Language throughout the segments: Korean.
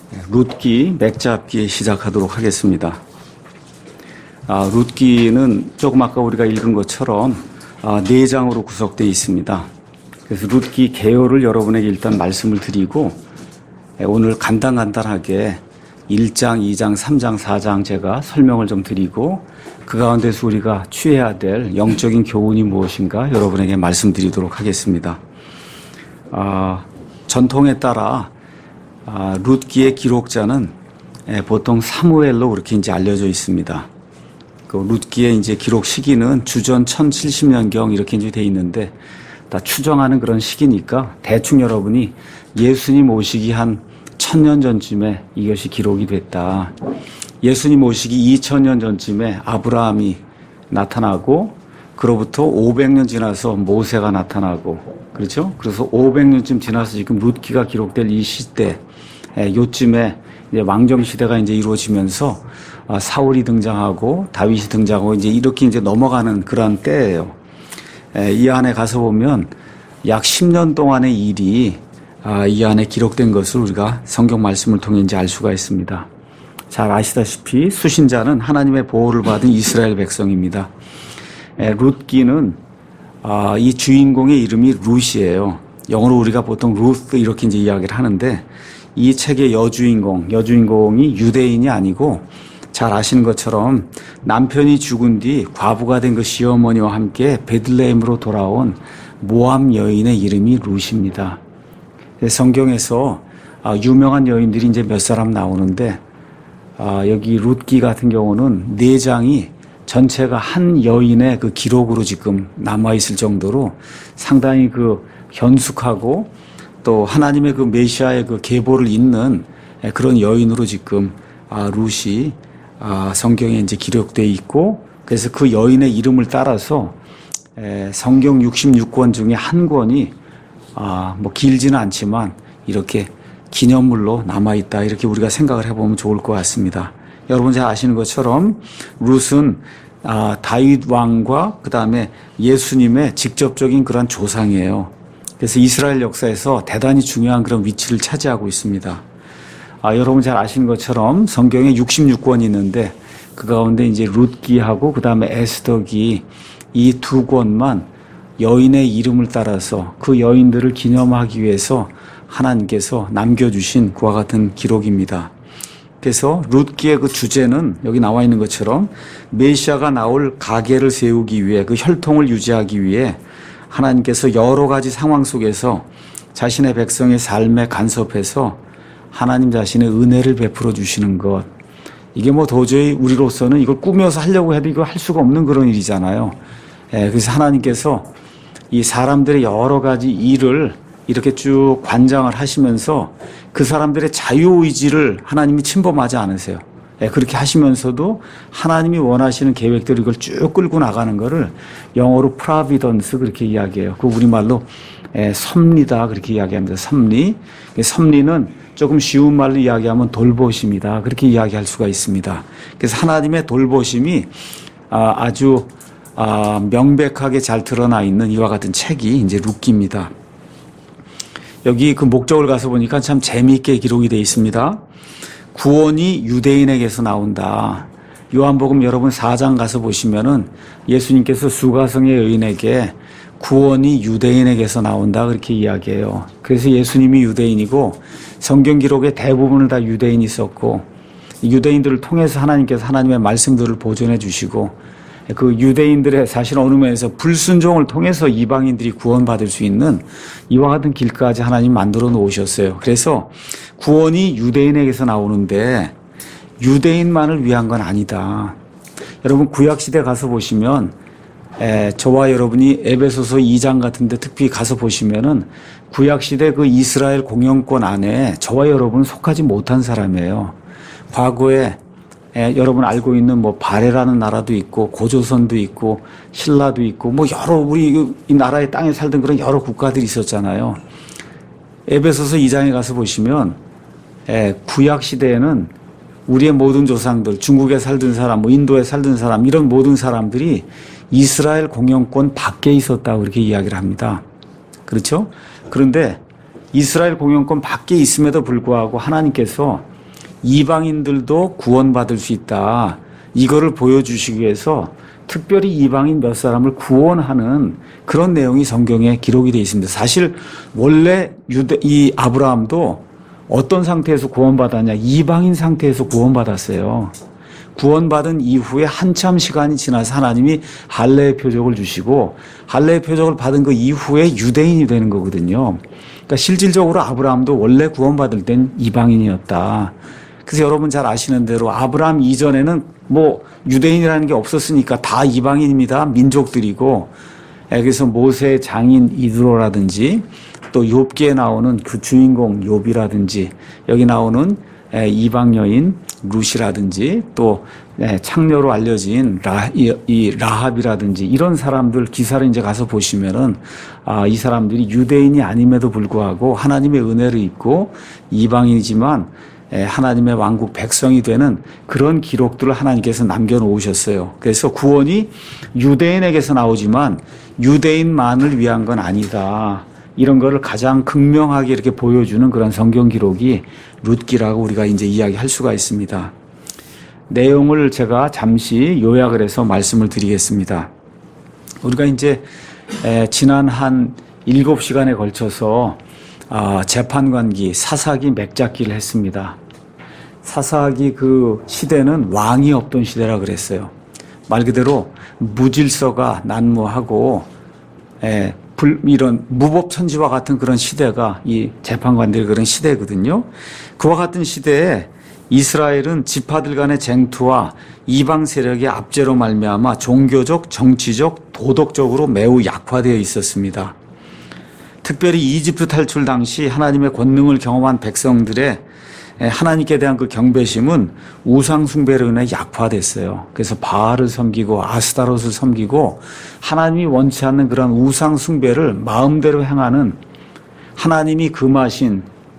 룻기 맥잡기 시작하도록 하겠습니다. 룻기는 조금 아까 우리가 읽은 것처럼 4장으로 구성되어 있습니다. 그래서 룻기 개요를 여러분에게 일단 말씀을 드리고 오늘 간단하게 1장, 2장, 3장, 4장 제가 설명을 좀 드리고 그 가운데서 우리가 취해야 될 영적인 교훈이 무엇인가 여러분에게 말씀드리도록 하겠습니다. 전통에 따라 룻기의 기록자는 보통 사무엘로 그렇게 이제 알려져 있습니다. 그 룻기의 이제 기록 시기는 주전 1070년경 이렇게 이제 돼 있는데 다 추정하는 그런 시기니까 대충 여러분이 예수님 오시기 한 1000년 전쯤에 이것이 기록이 됐다. 예수님 오시기 2000년 전쯤에 아브라함이 나타나고 그로부터 500년 지나서 모세가 나타나고 그렇죠? 그래서 500년쯤 지나서 지금 룻기가 기록될 이 시대 요쯤에 이제 왕정 시대가 이제 이루어지면서 사울이 등장하고 다윗이 등장하고 이제 이렇게 이제 넘어가는 그런 때예요. 이 안에 가서 보면 약 10년 동안의 일이 이 안에 기록된 것을 우리가 성경 말씀을 통해 이제 알 수가 있습니다. 잘 아시다시피 수신자는 하나님의 보호를 받은 이스라엘 백성입니다. 룻기는 이 주인공의 이름이 룻이에요. 영어로 우리가 보통 루스 이렇게 이제 이야기를 하는데 이 책의 여주인공이 유대인이 아니고 잘 아시는 것처럼 남편이 죽은 뒤 과부가 된 그 시어머니와 함께 베들레헴으로 돌아온 모압 여인의 이름이 룻입니다. 성경에서 유명한 여인들이 이제 몇 사람 나오는데 여기 룻기 같은 경우는 4장이 전체가 한 여인의 그 기록으로 지금 남아있을 정도로 상당히 그 현숙하고 또 하나님의 그 메시아의 그 계보를 잇는 그런 여인으로 지금 룻이 성경에 이제 기록되어 있고 그래서 그 여인의 이름을 따라서 성경 66권 중에 한 권이 뭐 길지는 않지만 이렇게 기념물로 남아있다 이렇게 우리가 생각을 해보면 좋을 것 같습니다. 여러분 잘 아시는 것처럼 룻은 다윗 왕과 그 다음에 예수님의 직접적인 그런 조상이에요. 그래서 이스라엘 역사에서 대단히 중요한 그런 위치를 차지하고 있습니다. 여러분 잘 아시는 것처럼 성경에 66권이 있는데 그 가운데 이제 룻기하고 그 다음에 에스더기 이 2권만 여인의 이름을 따라서 그 여인들을 기념하기 위해서 하나님께서 남겨주신 그와 같은 기록입니다. 그래서 룻기의 그 주제는 여기 나와 있는 것처럼 메시아가 나올 가계를 세우기 위해 그 혈통을 유지하기 위해 하나님께서 여러 가지 상황 속에서 자신의 백성의 삶에 간섭해서 하나님 자신의 은혜를 베풀어 주시는 것. 이게 뭐 도저히 우리로서는 이걸 꾸며서 하려고 해도 이거 할 수가 없는 그런 일이잖아요. 그래서 하나님께서 이 사람들의 여러 가지 일을 이렇게 쭉 관장을 하시면서 그 사람들의 자유의지를 하나님이 침범하지 않으세요. 그렇게 하시면서도 하나님이 원하시는 계획대로 이걸 쭉 끌고 나가는 거를 영어로 프라비던스 그렇게 이야기해요. 그 우리말로 섭리다 그렇게 이야기합니다. 섭리는 조금 쉬운 말로 이야기하면 돌보심이다 그렇게 이야기할 수가 있습니다. 그래서 하나님의 돌보심이 아주 명백하게 잘 드러나 있는 이와 같은 책이 이제 룻기입니다. 여기 그 목적을 가서 보니까 참 재미있게 기록이 되어 있습니다. 구원이 유대인에게서 나온다. 요한복음 여러분 4장 가서 보시면은 예수님께서 수가성의 여인에게 구원이 유대인에게서 나온다 그렇게 이야기해요. 그래서 예수님이 유대인이고 성경 기록의 대부분을 다 유대인이 썼고 유대인들을 통해서 하나님께서 하나님의 말씀들을 보존해 주시고 그 유대인들의 사실 어느 면에서 불순종을 통해서 이방인들이 구원받을 수 있는 이와 같은 길까지 하나님 만들어 놓으셨어요. 그래서 구원이 유대인에게서 나오는데 유대인만을 위한 건 아니다. 여러분 구약시대 가서 보시면 저와 여러분이 에베소서 2장 같은 데 특히 가서 보시면은 구약시대 그 이스라엘 공영권 안에 저와 여러분은 속하지 못한 사람이에요. 과거에 여러분 알고 있는 뭐 바레라는 나라도 있고 고조선도 있고 신라도 있고 뭐 여러 우리 이 나라의 땅에 살던 그런 여러 국가들이 있었잖아요. 에베소서 2장에 가서 보시면 구약 시대에는 우리의 모든 조상들 중국에 살던 사람 뭐 인도에 살던 사람 이런 모든 사람들이 이스라엘 공영권 밖에 있었다고 그렇게 이야기를 합니다. 그렇죠? 그런데 이스라엘 공영권 밖에 있음에도 불구하고 하나님께서 이방인들도 구원받을 수 있다. 이거를 보여주시기 위해서 특별히 이방인 몇 사람을 구원하는 그런 내용이 성경에 기록이 되어 있습니다. 사실 원래 이 아브라함도 어떤 상태에서 구원받았냐? 이방인 상태에서 구원받았어요. 구원받은 이후에 한참 시간이 지나서 하나님이 할례의 표적을 주시고 할례의 표적을 받은 그 이후에 유대인이 되는 거거든요. 그러니까 실질적으로 아브라함도 원래 구원받을 땐 이방인이었다. 그래서 여러분 잘 아시는 대로 아브라함 이전에는 뭐 유대인이라는 게 없었으니까 다 이방인입니다. 민족들이고. 그래서 모세의 장인 이드로라든지 또 욥기에 나오는 그 주인공 욥이라든지 여기 나오는 이방 여인 룻이라든지 또 창녀로 알려진 라합이라든지 이런 사람들 기사를 이제 가서 보시면은 이 사람들이 유대인이 아님에도 불구하고 하나님의 은혜를 입고 이방인이지만 하나님의 왕국 백성이 되는 그런 기록들을 하나님께서 남겨놓으셨어요. 그래서 구원이 유대인에게서 나오지만 유대인만을 위한 건 아니다. 이런 거를 가장 극명하게 이렇게 보여주는 그런 성경 기록이 룻기라고 우리가 이제 이야기할 수가 있습니다. 내용을 제가 잠시 요약을 해서 말씀을 드리겠습니다. 우리가 이제 지난 한 7시간에 걸쳐서 재판관기, 사사기, 맥잡기를 했습니다. 사사기 그 시대는 왕이 없던 시대라 그랬어요. 말 그대로 무질서가 난무하고 이런 무법천지와 같은 그런 시대가 이 재판관들의 그런 시대거든요. 그와 같은 시대에 이스라엘은 지파들 간의 쟁투와 이방 세력의 압제로 말미암아 종교적, 정치적, 도덕적으로 매우 약화되어 있었습니다. 특별히 이집트 탈출 당시 하나님의 권능을 경험한 백성들의 하나님께 대한 그 경배심은 우상 숭배로 인해 약화됐어요. 그래서 바알을 섬기고 아스타롯을 섬기고 하나님이 원치 않는 그런 우상 숭배를 마음대로 행하는 하나님이 금하신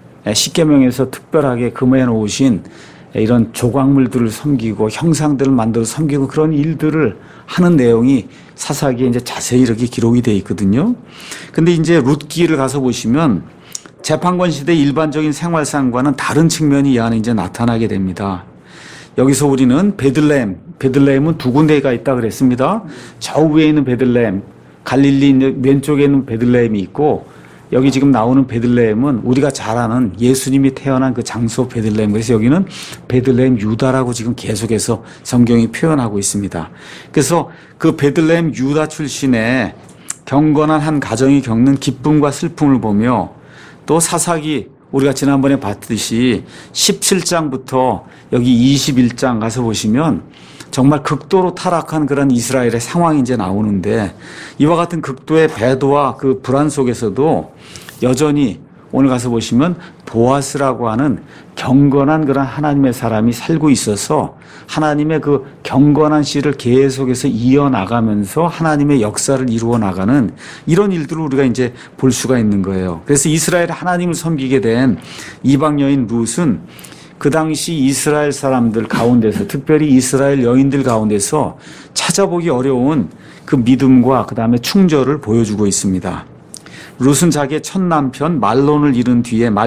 십계명에서 특별하게 금해 놓으신 이런 조각물들을 섬기고 형상들을 만들어 섬기고 그런 일들을 하는 내용이 사사기에 이제 자세히 이렇게 기록이 되어 있거든요. 근데 이제 룻기를 가서 보시면 재판관 시대 일반적인 생활상과는 다른 측면이 이 안에 이제 나타나게 됩니다. 여기서 우리는 베들레헴은 두 군데가 있다 그랬습니다. 저 위에 있는 베들레헴, 갈릴리 왼쪽에 있는 베들레헴이 있고 여기 지금 나오는 베들레헴은 우리가 잘 아는 예수님이 태어난 그 장소 베들레헴. 그래서 여기는 베들레헴 유다라고 지금 계속해서 성경이 표현하고 있습니다. 그래서 그 베들레헴 유다 출신의 경건한 한 가정이 겪는 기쁨과 슬픔을 보며 또 사사기 우리가 지난번에 봤듯이 17장부터 여기 21장 가서 보시면 정말 극도로 타락한 그런 이스라엘의 상황이 이제 나오는데 이와 같은 극도의 배도와 그 불안 속에서도 여전히 오늘 가서 보시면 보아스라고 하는 경건한 그런 하나님의 사람이 살고 있어서 하나님의 그 경건한 씨를 계속해서 이어나가면서 하나님의 역사를 이루어 나가는 이런 일들을 우리가 이제 볼 수가 있는 거예요. 그래서 이스라엘 하나님을 섬기게 된 이방 여인 룻은 그 당시 이스라엘 사람들 가운데서 특별히 이스라엘 여인들 가운데서 찾아보기 어려운 그 믿음과 그 다음에 충절을 보여주고 있습니다. 룻은 자기의 첫 남편 말론을 잃은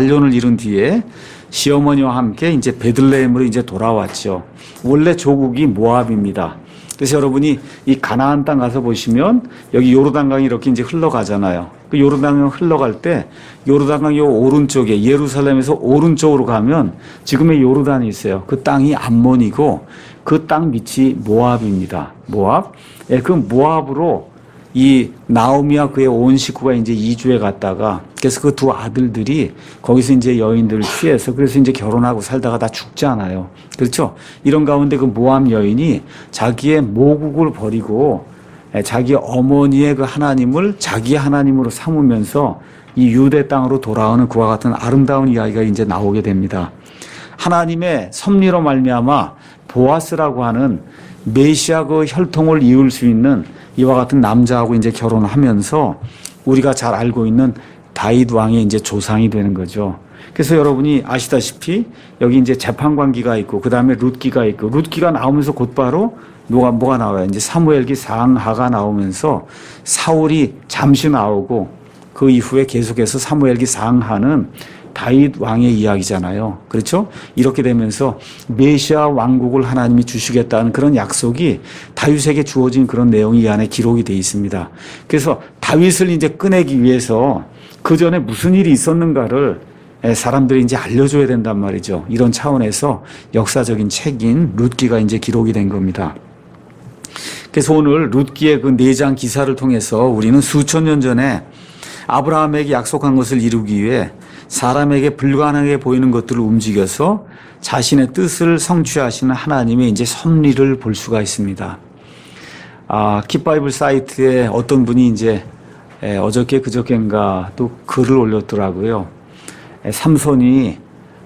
뒤에 시어머니와 함께 이제 베들레헴으로 이제 돌아왔죠. 원래 조국이 모압입니다. 그래서 여러분이 이 가나안 땅 가서 보시면 여기 요르단강이 이렇게 이제 흘러가잖아요. 그 요르단강 흘러갈 때 요르단강 요 오른쪽에 예루살렘에서 오른쪽으로 가면 지금의 요르단이 있어요. 그 땅이 암몬이고 그 땅 밑이 모압입니다. 모압. 그 모압으로 이 나오미와 그의 온 식구가 이제 이주해 갔다가 그래서 그 두 아들들이 거기서 이제 여인들을 취해서 그래서 이제 결혼하고 살다가 다 죽잖아요. 그렇죠? 이런 가운데 그 모압 여인이 자기의 모국을 버리고 자기 어머니의 그 하나님을 자기 하나님으로 삼으면서 이 유대 땅으로 돌아오는 그와 같은 아름다운 이야기가 이제 나오게 됩니다. 하나님의 섭리로 말미암아 보아스라고 하는 메시아 그 혈통을 이을 수 있는 이와 같은 남자하고 이제 결혼하면서 우리가 잘 알고 있는 다윗 왕의 이제 조상이 되는 거죠. 그래서 여러분이 아시다시피 여기 이제 재판관기가 있고 그 다음에 룻기가 있고 룻기가 나오면서 곧바로 뭐가 나와요? 이제 사무엘기 상하가 나오면서 사울이 잠시 나오고 그 이후에 계속해서 사무엘기 상하는 다윗 왕의 이야기잖아요. 그렇죠? 이렇게 되면서 메시아 왕국을 하나님이 주시겠다는 그런 약속이 다윗에게 주어진 그런 내용이 이 안에 기록이 되어 있습니다. 그래서 다윗을 이제 꺼내기 위해서 그 전에 무슨 일이 있었는가를 사람들이 이제 알려줘야 된단 말이죠. 이런 차원에서 역사적인 책인 룻기가 이제 기록이 된 겁니다. 그래서 오늘 룻기의 그 4장 기사를 통해서 우리는 수천 년 전에 아브라함에게 약속한 것을 이루기 위해 사람에게 불가능하게 보이는 것들을 움직여서 자신의 뜻을 성취하시는 하나님의 이제 섭리를 볼 수가 있습니다. kit바이블 사이트에 어떤 분이 이제 어저께 그저께인가 또 글을 올렸더라고요. 삼손이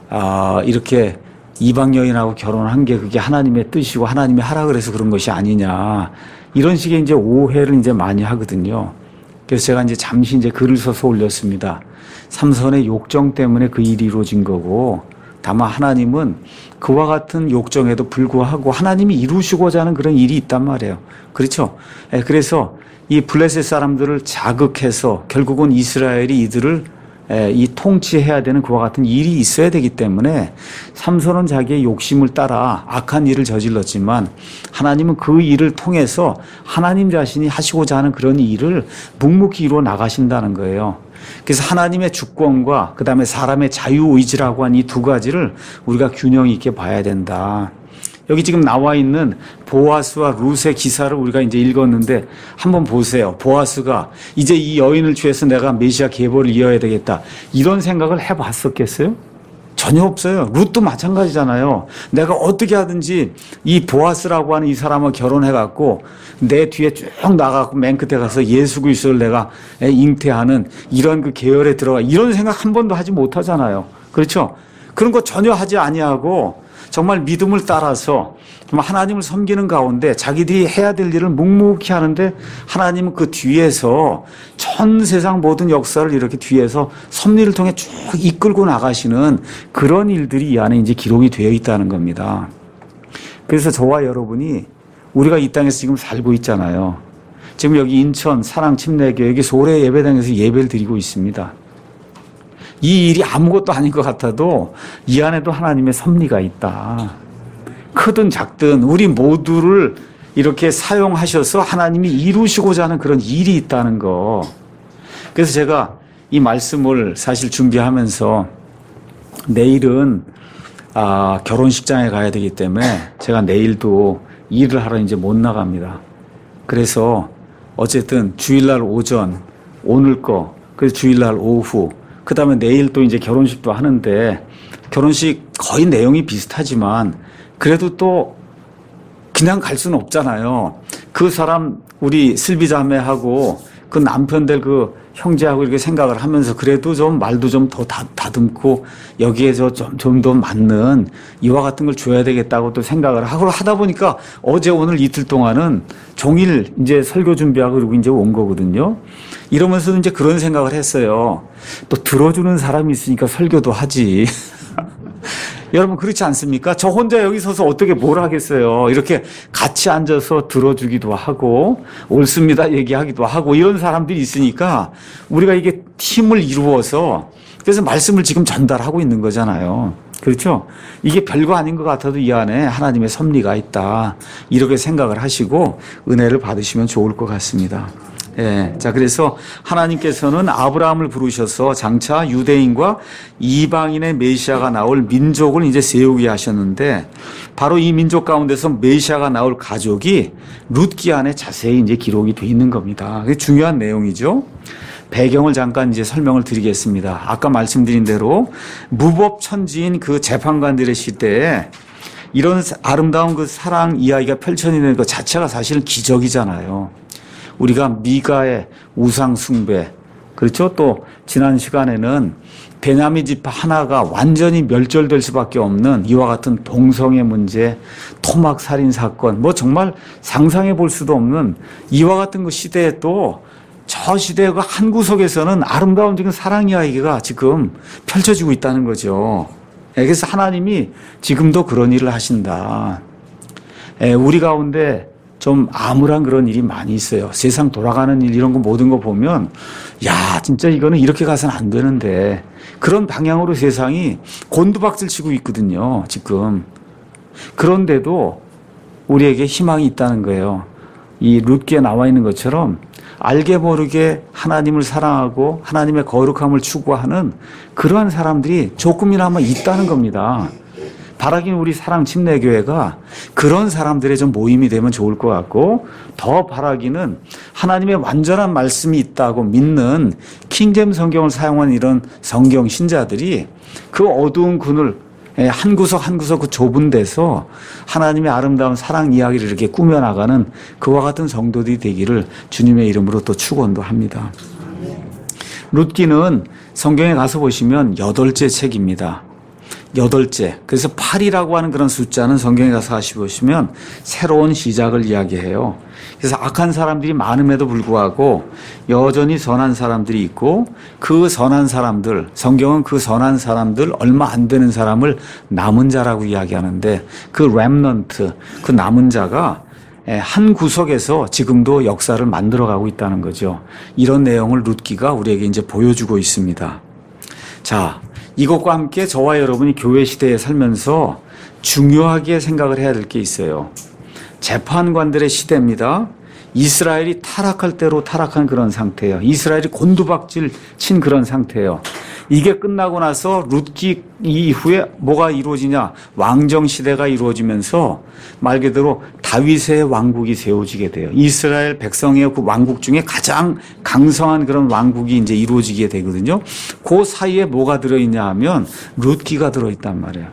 이렇게 이방 여인하고 결혼한 게 그게 하나님의 뜻이고 하나님이 하라 그래서 그런 것이 아니냐. 이런 식의 이제 오해를 이제 많이 하거든요. 그래서 제가 이제 잠시 이제 글을 써서 올렸습니다. 삼손의 욕정 때문에 그 일이 이루어진 거고, 다만 하나님은 그와 같은 욕정에도 불구하고 하나님이 이루시고자 하는 그런 일이 있단 말이에요. 그렇죠? 그래서 이 블레셋 사람들을 자극해서 결국은 이스라엘이 이들을 이 통치해야 되는 그와 같은 일이 있어야 되기 때문에 삼손은 자기의 욕심을 따라 악한 일을 저질렀지만 하나님은 그 일을 통해서 하나님 자신이 하시고자 하는 그런 일을 묵묵히 이루어 나가신다는 거예요. 그래서 하나님의 주권과 그 다음에 사람의 자유의지라고 한 이 두 가지를 우리가 균형 있게 봐야 된다. 여기 지금 나와 있는 보아스와 룻의 기사를 우리가 이제 읽었는데 한번 보세요. 보아스가 이제 이 여인을 취해서 내가 메시아 계보를 이어야 되겠다. 이런 생각을 해봤었겠어요? 전혀 없어요. 룻도 마찬가지잖아요. 내가 어떻게 하든지 이 보아스라고 하는 이 사람과 결혼해갖고 내 뒤에 쭉 나가고 맨 끝에 가서 예수 그리스도를 내가 잉태하는 이런 그 계열에 들어가 이런 생각 한 번도 하지 못하잖아요. 그렇죠? 그런 거 전혀 하지 아니하고 정말 믿음을 따라서 정말 하나님을 섬기는 가운데 자기들이 해야 될 일을 묵묵히 하는데 하나님은 그 뒤에서 전 세상 모든 역사를 이렇게 뒤에서 섭리를 통해 쭉 이끌고 나가시는 그런 일들이 이 안에 이제 기록이 되어 있다는 겁니다. 그래서 저와 여러분이 우리가 이 땅에서 지금 살고 있잖아요. 지금 여기 인천 사랑 침례교회 여기 소래 예배당에서 예배를 드리고 있습니다. 이 일이 아무것도 아닌 것 같아도 이 안에도 하나님의 섭리가 있다. 크든 작든 우리 모두를 이렇게 사용하셔서 하나님이 이루시고자 하는 그런 일이 있다는 거. 그래서 제가 이 말씀을 사실 준비하면서 내일은 결혼식장에 가야 되기 때문에 제가 내일도 일을 하러 이제 못 나갑니다. 그래서 어쨌든 주일날 오전 오늘 거 그래서 주일날 오후 그 다음에 내일 또 이제 결혼식도 하는데 결혼식 거의 내용이 비슷하지만 그래도 또 그냥 갈 수는 없잖아요. 그 사람 우리 슬비 자매하고 그 남편 될 그 형제하고 이렇게 생각을 하면서 그래도 좀 말도 좀 더 다듬고 여기에 좀 더 맞는 이와 같은 걸 줘야 되겠다고 또 생각을 하고 하다 보니까 어제 오늘 이틀 동안은 종일 이제 설교 준비하고 그리고 이제 온 거거든요. 이러면서 이제 그런 생각을 했어요. 또 들어주는 사람이 있으니까 설교도 하지. 여러분 그렇지 않습니까? 저 혼자 여기 서서 어떻게 뭘 하겠어요. 이렇게 같이 앉아서 들어주기도 하고 옳습니다 얘기하기도 하고 이런 사람들이 있으니까 우리가 이게 팀을 이루어서 그래서 말씀을 지금 전달하고 있는 거잖아요. 그렇죠? 이게 별거 아닌 것 같아도 이 안에 하나님의 섭리가 있다. 이렇게 생각을 하시고 은혜를 받으시면 좋을 것 같습니다. 예. 자, 그래서 하나님께서는 아브라함을 부르셔서 장차 유대인과 이방인의 메시아가 나올 민족을 이제 세우게 하셨는데 바로 이 민족 가운데서 메시아가 나올 가족이 룻기 안에 자세히 이제 기록이 돼 있는 겁니다. 그게 중요한 내용이죠. 배경을 잠깐 이제 설명을 드리겠습니다. 아까 말씀드린 대로 무법천지인 그 재판관들의 시대에 이런 아름다운 그 사랑 이야기가 펼쳐지는 것 자체가 사실은 기적이잖아요. 우리가 미가의 우상 숭배, 그렇죠? 또 지난 시간에는 베냐민 지파 하나가 완전히 멸절될 수밖에 없는 이와 같은 동성애 문제, 토막 살인 사건, 뭐 정말 상상해 볼 수도 없는 이와 같은 그 시대에 또 저 시대의 그 한 구석에서는 아름다운 지금 사랑 이야기가 지금 펼쳐지고 있다는 거죠. 그래서 하나님이 지금도 그런 일을 하신다. 우리 가운데 좀 암울한 그런 일이 많이 있어요. 세상 돌아가는 일 이런 거 모든 거 보면 야 진짜 이거는 이렇게 가서는 안 되는데 그런 방향으로 세상이 곤두박질 치고 있거든요. 지금. 그런데도 우리에게 희망이 있다는 거예요. 이 룻기에 나와 있는 것처럼 알게 모르게 하나님을 사랑하고 하나님의 거룩함을 추구하는 그러한 사람들이 조금이나마 있다는 겁니다. 바라기는 우리 사랑 침례교회가 그런 사람들의 좀 모임이 되면 좋을 것 같고, 더 바라기는 하나님의 완전한 말씀이 있다고 믿는 킹잼 성경을 사용한 이런 성경 신자들이 그 어두운 그늘 한 구석 한 구석 그 좁은 데서 하나님의 아름다운 사랑 이야기를 이렇게 꾸며나가는 그와 같은 성도들이 되기를 주님의 이름으로 또 축원도 합니다. 룻기는 성경에 가서 보시면 8째 책입니다. 8째. 그래서 8이라고 하는 그런 숫자는 성경에 가서 다시 보시면 새로운 시작을 이야기해요. 그래서 악한 사람들이 많음에도 불구하고 여전히 선한 사람들이 있고, 그 선한 사람들, 성경은 그 선한 사람들 얼마 안 되는 사람을 남은 자라고 이야기하는데, 그 렘넌트, 그 남은 자가 한 구석에서 지금도 역사를 만들어가고 있다는 거죠. 이런 내용을 룻기가 우리에게 이제 보여주고 있습니다. 자, 이것과 함께 저와 여러분이 교회 시대에 살면서 중요하게 생각을 해야 될 게 있어요. 재판관들의 시대입니다. 이스라엘이 타락할 대로 타락한 그런 상태예요. 이스라엘이 곤두박질 친 그런 상태예요. 이게 끝나고 나서 룻기 이후에 뭐가 이루어지냐? 왕정 시대가 이루어지면서 말 그대로 다윗의 왕국이 세워지게 돼요. 이스라엘 백성의 그 왕국 중에 가장 강성한 그런 왕국이 이제 이루어지게 되거든요. 그 사이에 뭐가 들어있냐 하면 룻기가 들어있단 말이에요.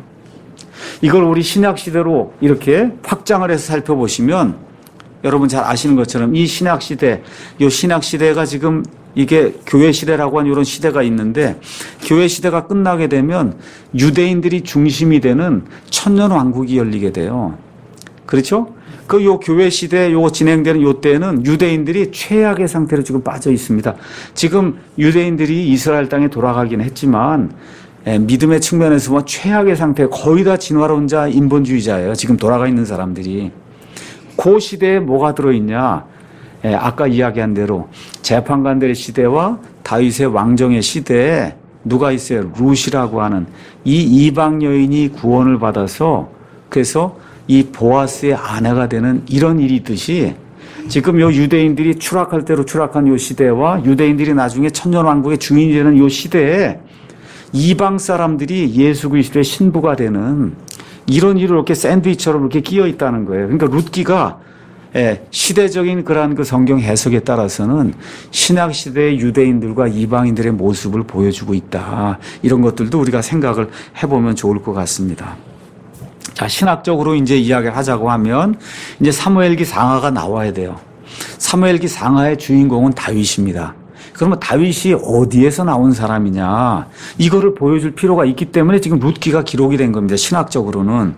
이걸 우리 신약 시대로 이렇게 확장을 해서 살펴보시면 여러분 잘 아시는 것처럼 이 신약 시대, 이 신약 시대가 지금 이게 교회 시대라고 하는 이런 시대가 있는데, 교회 시대가 끝나게 되면 유대인들이 중심이 되는 천년 왕국이 열리게 돼요. 그렇죠? 그 요 교회 시대 요 진행되는 요 때는 유대인들이 최악의 상태로 지금 빠져 있습니다. 지금 유대인들이 이스라엘 땅에 돌아가긴 했지만 믿음의 측면에서 보면 최악의 상태, 거의 다 진화론자 인본주의자예요. 지금 돌아가 있는 사람들이. 그 시대에 뭐가 들어있냐? 아까 이야기한 대로 재판관들의 시대와 다윗의 왕정의 시대에 누가 있어요? 룻이라고 하는 이 이방 여인이 구원을 받아서 그래서 이 보아스의 아내가 되는 이런 일이 있듯이, 지금 요 유대인들이 추락할 대로 추락한 요 시대와 유대인들이 나중에 천년왕국의 주인이 되는 요 시대에 이방 사람들이 예수 그리스도의 신부가 되는 이런 일을 이렇게 샌드위치처럼 이렇게 끼어 있다는 거예요. 그러니까 룻기가 시대적인 그러한 그 성경 해석에 따라서는 신약 시대의 유대인들과 이방인들의 모습을 보여주고 있다. 이런 것들도 우리가 생각을 해보면 좋을 것 같습니다. 자, 신학적으로 이제 이야기를 하자고 하면 이제 사무엘기 상하가 나와야 돼요. 사무엘기 상하의 주인공은 다윗입니다. 그러면 다윗이 어디에서 나온 사람이냐, 이거를 보여줄 필요가 있기 때문에 지금 룻기가 기록이 된 겁니다. 신학적으로는.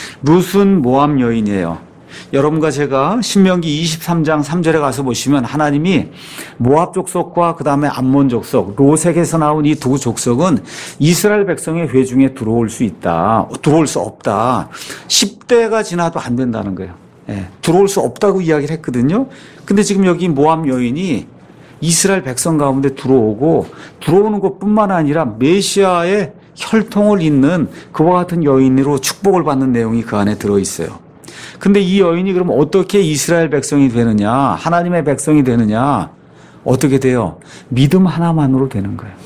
룻은 모압 여인이에요. 여러분과 제가 신명기 23장 3절에 가서 보시면 하나님이 모압 족속과 그 다음에 암몬 족속, 로색에서 나온 이 두 족속은 이스라엘 백성의 회중에 들어올 수 있다, 들어올 수 없다. 10대가 지나도 안 된다는 거예요. 들어올 수 없다고 이야기를 했거든요. 근데 지금 여기 모압 여인이 이스라엘 백성 가운데 들어오고, 들어오는 것뿐만 아니라 메시아의 혈통을 잇는 그와 같은 여인으로 축복을 받는 내용이 그 안에 들어있어요. 근데 이 여인이 그럼 어떻게 이스라엘 백성이 되느냐, 하나님의 백성이 되느냐, 어떻게 돼요? 믿음 하나만으로 되는 거예요.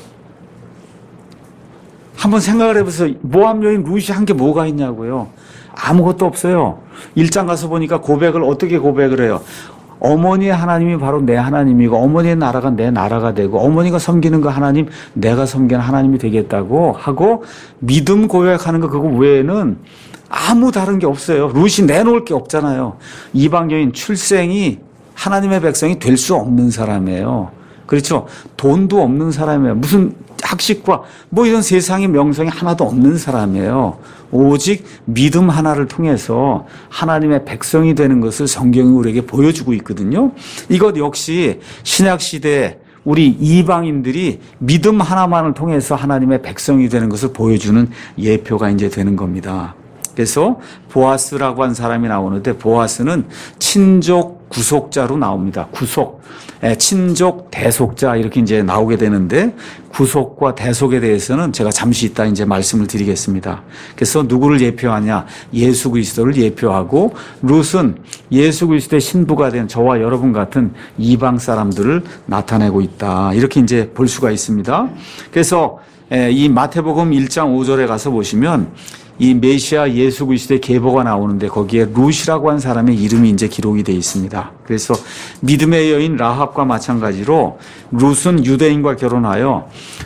한번 생각을 해보세요. 모압 여인 룻이 한 게 뭐가 있냐고요? 아무것도 없어요. 1장 가서 보니까 고백을 어떻게 고백을 해요? 어머니의 하나님이 바로 내 하나님이고, 어머니의 나라가 내 나라가 되고, 어머니가 섬기는 그 하나님, 내가 섬기는 하나님이 되겠다고 하고, 믿음 고백하는 거 그거 외에는 아무 다른 게 없어요. 룻이 내놓을 게 없잖아요. 이방 여인 출생이 하나님의 백성이 될 수 없는 사람이에요. 그렇죠? 돈도 없는 사람이에요. 무슨 학식과 뭐 이런 세상의 명성이 하나도 없는 사람이에요. 오직 믿음 하나를 통해서 하나님의 백성이 되는 것을 성경이 우리에게 보여주고 있거든요. 이것 역시 신약시대에 우리 이방인들이 믿음 하나만을 통해서 하나님의 백성이 되는 것을 보여주는 예표가 이제 되는 겁니다. 그래서 보아스라고 한 사람이 나오는데 보아스는 친족 구속자로 나옵니다. 구속, 친족 대속자 이렇게 이제 나오게 되는데 구속과 대속에 대해서는 제가 잠시 이따 이제 말씀을 드리겠습니다. 그래서 누구를 예표하냐? 예수 그리스도를 예표하고 룻은 예수 그리스도의 신부가 된 저와 여러분 같은 이방 사람들을 나타내고 있다. 이렇게 이제 볼 수가 있습니다. 그래서 이 마태복음 1장 5절에 가서 보시면 이 메시아 예수 그리스도의 계보가 나오는데 거기에 룻이라고 한 사람의 이름이 이제 기록이 되어 있습니다. 그래서 믿음의 여인 라합과 마찬가지로 룻은 유대인과 결혼하여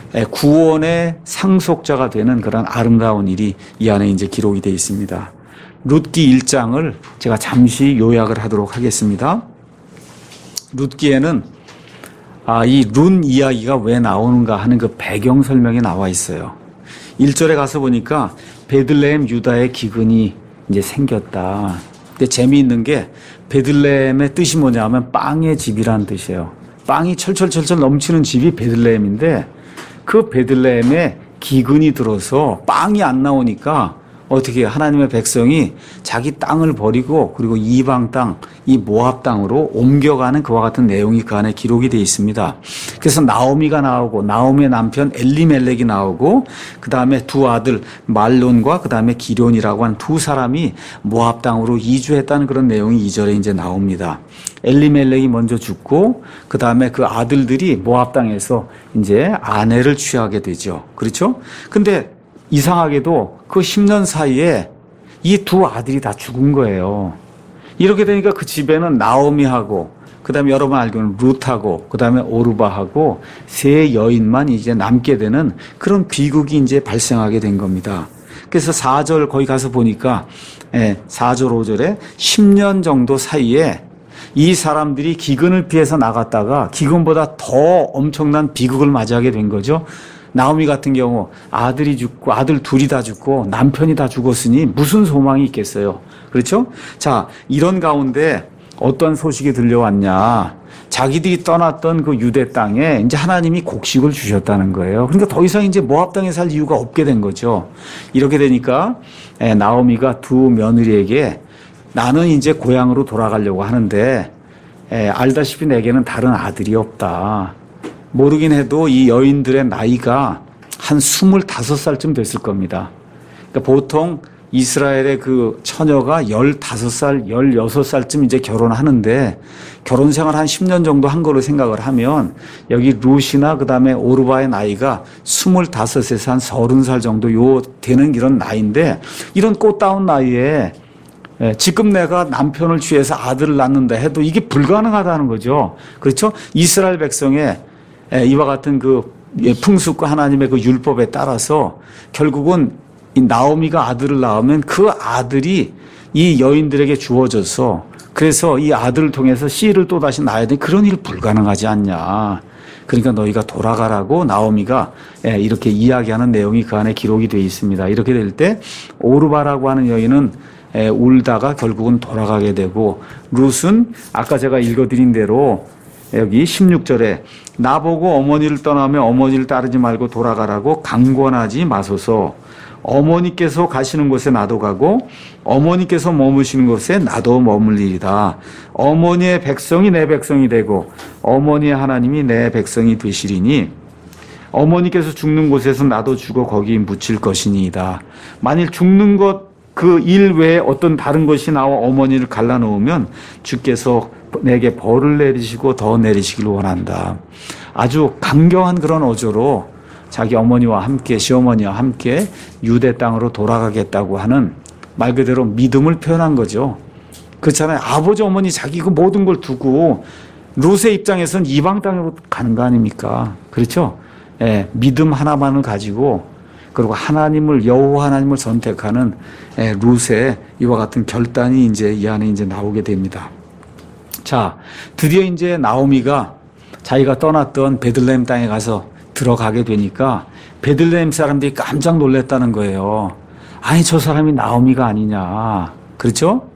구원의 상속자가 되는 그런 아름다운 일이 이 안에 이제 기록이 되어 있습니다. 룻기 1장을 제가 잠시 요약을 하도록 하겠습니다. 룻기에는 이 룻 이야기가 왜 나오는가 하는 그 배경 설명이 나와 있어요. 1절에 가서 보니까 베들레헴 유다의 기근이 이제 생겼다. 근데 재미있는 게 베들레헴의 뜻이 뭐냐면 빵의 집이라는 뜻이에요. 빵이 철철철철 넘치는 집이 베들레헴인데 그 베들레헴에 기근이 들어서 빵이 안 나오니까 어떻게 하나님의 백성이 자기 땅을 버리고 그리고 이방 땅, 이 모압 땅으로 옮겨가는 그와 같은 내용이 그 안에 기록이 되어 있습니다. 그래서 나오미가 나오고 나오미의 남편 엘리멜렉이 나오고 그 다음에 두 아들 말론과 그 다음에 기럐이라고 한 두 사람이 모압 땅으로 이주했다는 그런 내용이 2절에 이제 나옵니다. 엘리멜렉이 먼저 죽고 그 다음에 그 아들들이 모압 땅에서 이제 아내를 취하게 되죠. 그렇죠? 근데 이상하게도 그 10년 사이에 이 두 아들이 다 죽은 거예요. 이렇게 되니까 그 집에는 나오미하고 그다음에 여러분 알기로는 룻하고 그다음에 오르바하고 세 여인만 이제 남게 되는 그런 비극이 이제 발생하게 된 겁니다. 그래서 4절 거기 가서 보니까 4절 5절에 10년 정도 사이에 이 사람들이 기근을 피해서 나갔다가 기근보다 더 엄청난 비극을 맞이하게 된 거죠. 나오미 같은 경우 아들이 죽고 아들 둘이 다 죽고 남편이 다 죽었으니 무슨 소망이 있겠어요. 그렇죠? 자, 이런 가운데 어떤 소식이 들려왔냐. 자기들이 떠났던 그 유대 땅에 이제 하나님이 곡식을 주셨다는 거예요. 그러니까 더 이상 이제 모압 땅에 살 이유가 없게 된 거죠. 이렇게 되니까 나오미가 두 며느리에게 나는 이제 고향으로 돌아가려고 하는데 알다시피 내게는 다른 아들이 없다. 모르긴 해도 이 여인들의 나이가 한 25살쯤 됐을 겁니다. 그러니까 보통 이스라엘의 그 처녀가 15살, 16살쯤 이제 결혼하는데 결혼 생활 한 10년 정도 한 거로 생각을 하면 여기 룻이나 그 다음에 오르바의 나이가 25에서 한 30살 정도 요 되는 이런 나이인데 이런 꽃다운 나이에 지금 내가 남편을 취해서 아들을 낳는다 해도 이게 불가능하다는 거죠. 그렇죠? 이스라엘 백성의 이와 같은 그 풍습과 하나님의 그 율법에 따라서 결국은 이 나오미가 아들을 낳으면 그 아들이 이 여인들에게 주어져서 그래서 이 아들을 통해서 씨를 또다시 낳아야 돼. 그런 일 불가능하지 않냐. 그러니까 너희가 돌아가라고 나오미가 이렇게 이야기하는 내용이 그 안에 기록이 되어 있습니다. 이렇게 될 때 오르바라고 하는 여인은 울다가 결국은 돌아가게 되고 룻은 아까 제가 읽어드린 대로 여기 16절에 나보고 어머니를 떠나며 어머니를 따르지 말고 돌아가라고 강권하지 마소서. 어머니께서 가시는 곳에 나도 가고 어머니께서 머무시는 곳에 나도 머물리리다. 어머니의 백성이 내 백성이 되고 어머니의 하나님이 내 백성이 되시리니 어머니께서 죽는 곳에서 나도 죽어 거기 묻힐 것이니이다. 만일 죽는 것 그 일 외에 어떤 다른 것이 나와 어머니를 갈라놓으면 주께서 내게 벌을 내리시고 더 내리시길 원한다. 아주 강경한 그런 어조로 자기 어머니와 함께 시어머니와 함께 유대 땅으로 돌아가겠다고 하는 말 그대로 믿음을 표현한 거죠. 그렇잖아요. 아버지 어머니 자기 그 모든 걸 두고 룻의 입장에서는 이방 땅으로 가는 거 아닙니까? 그렇죠? 믿음 하나만을 가지고 그리고 하나님을 여호와 하나님을 선택하는 룻의 이와 같은 결단이 이제 이 안에 이제 나오게 됩니다. 자, 드디어 이제 나오미가 자기가 떠났던 베들레헴 땅에 가서 들어가게 되니까 베들레헴 사람들이 깜짝 놀랐다는 거예요. 아니 저 사람이 나오미가 아니냐. 그렇죠?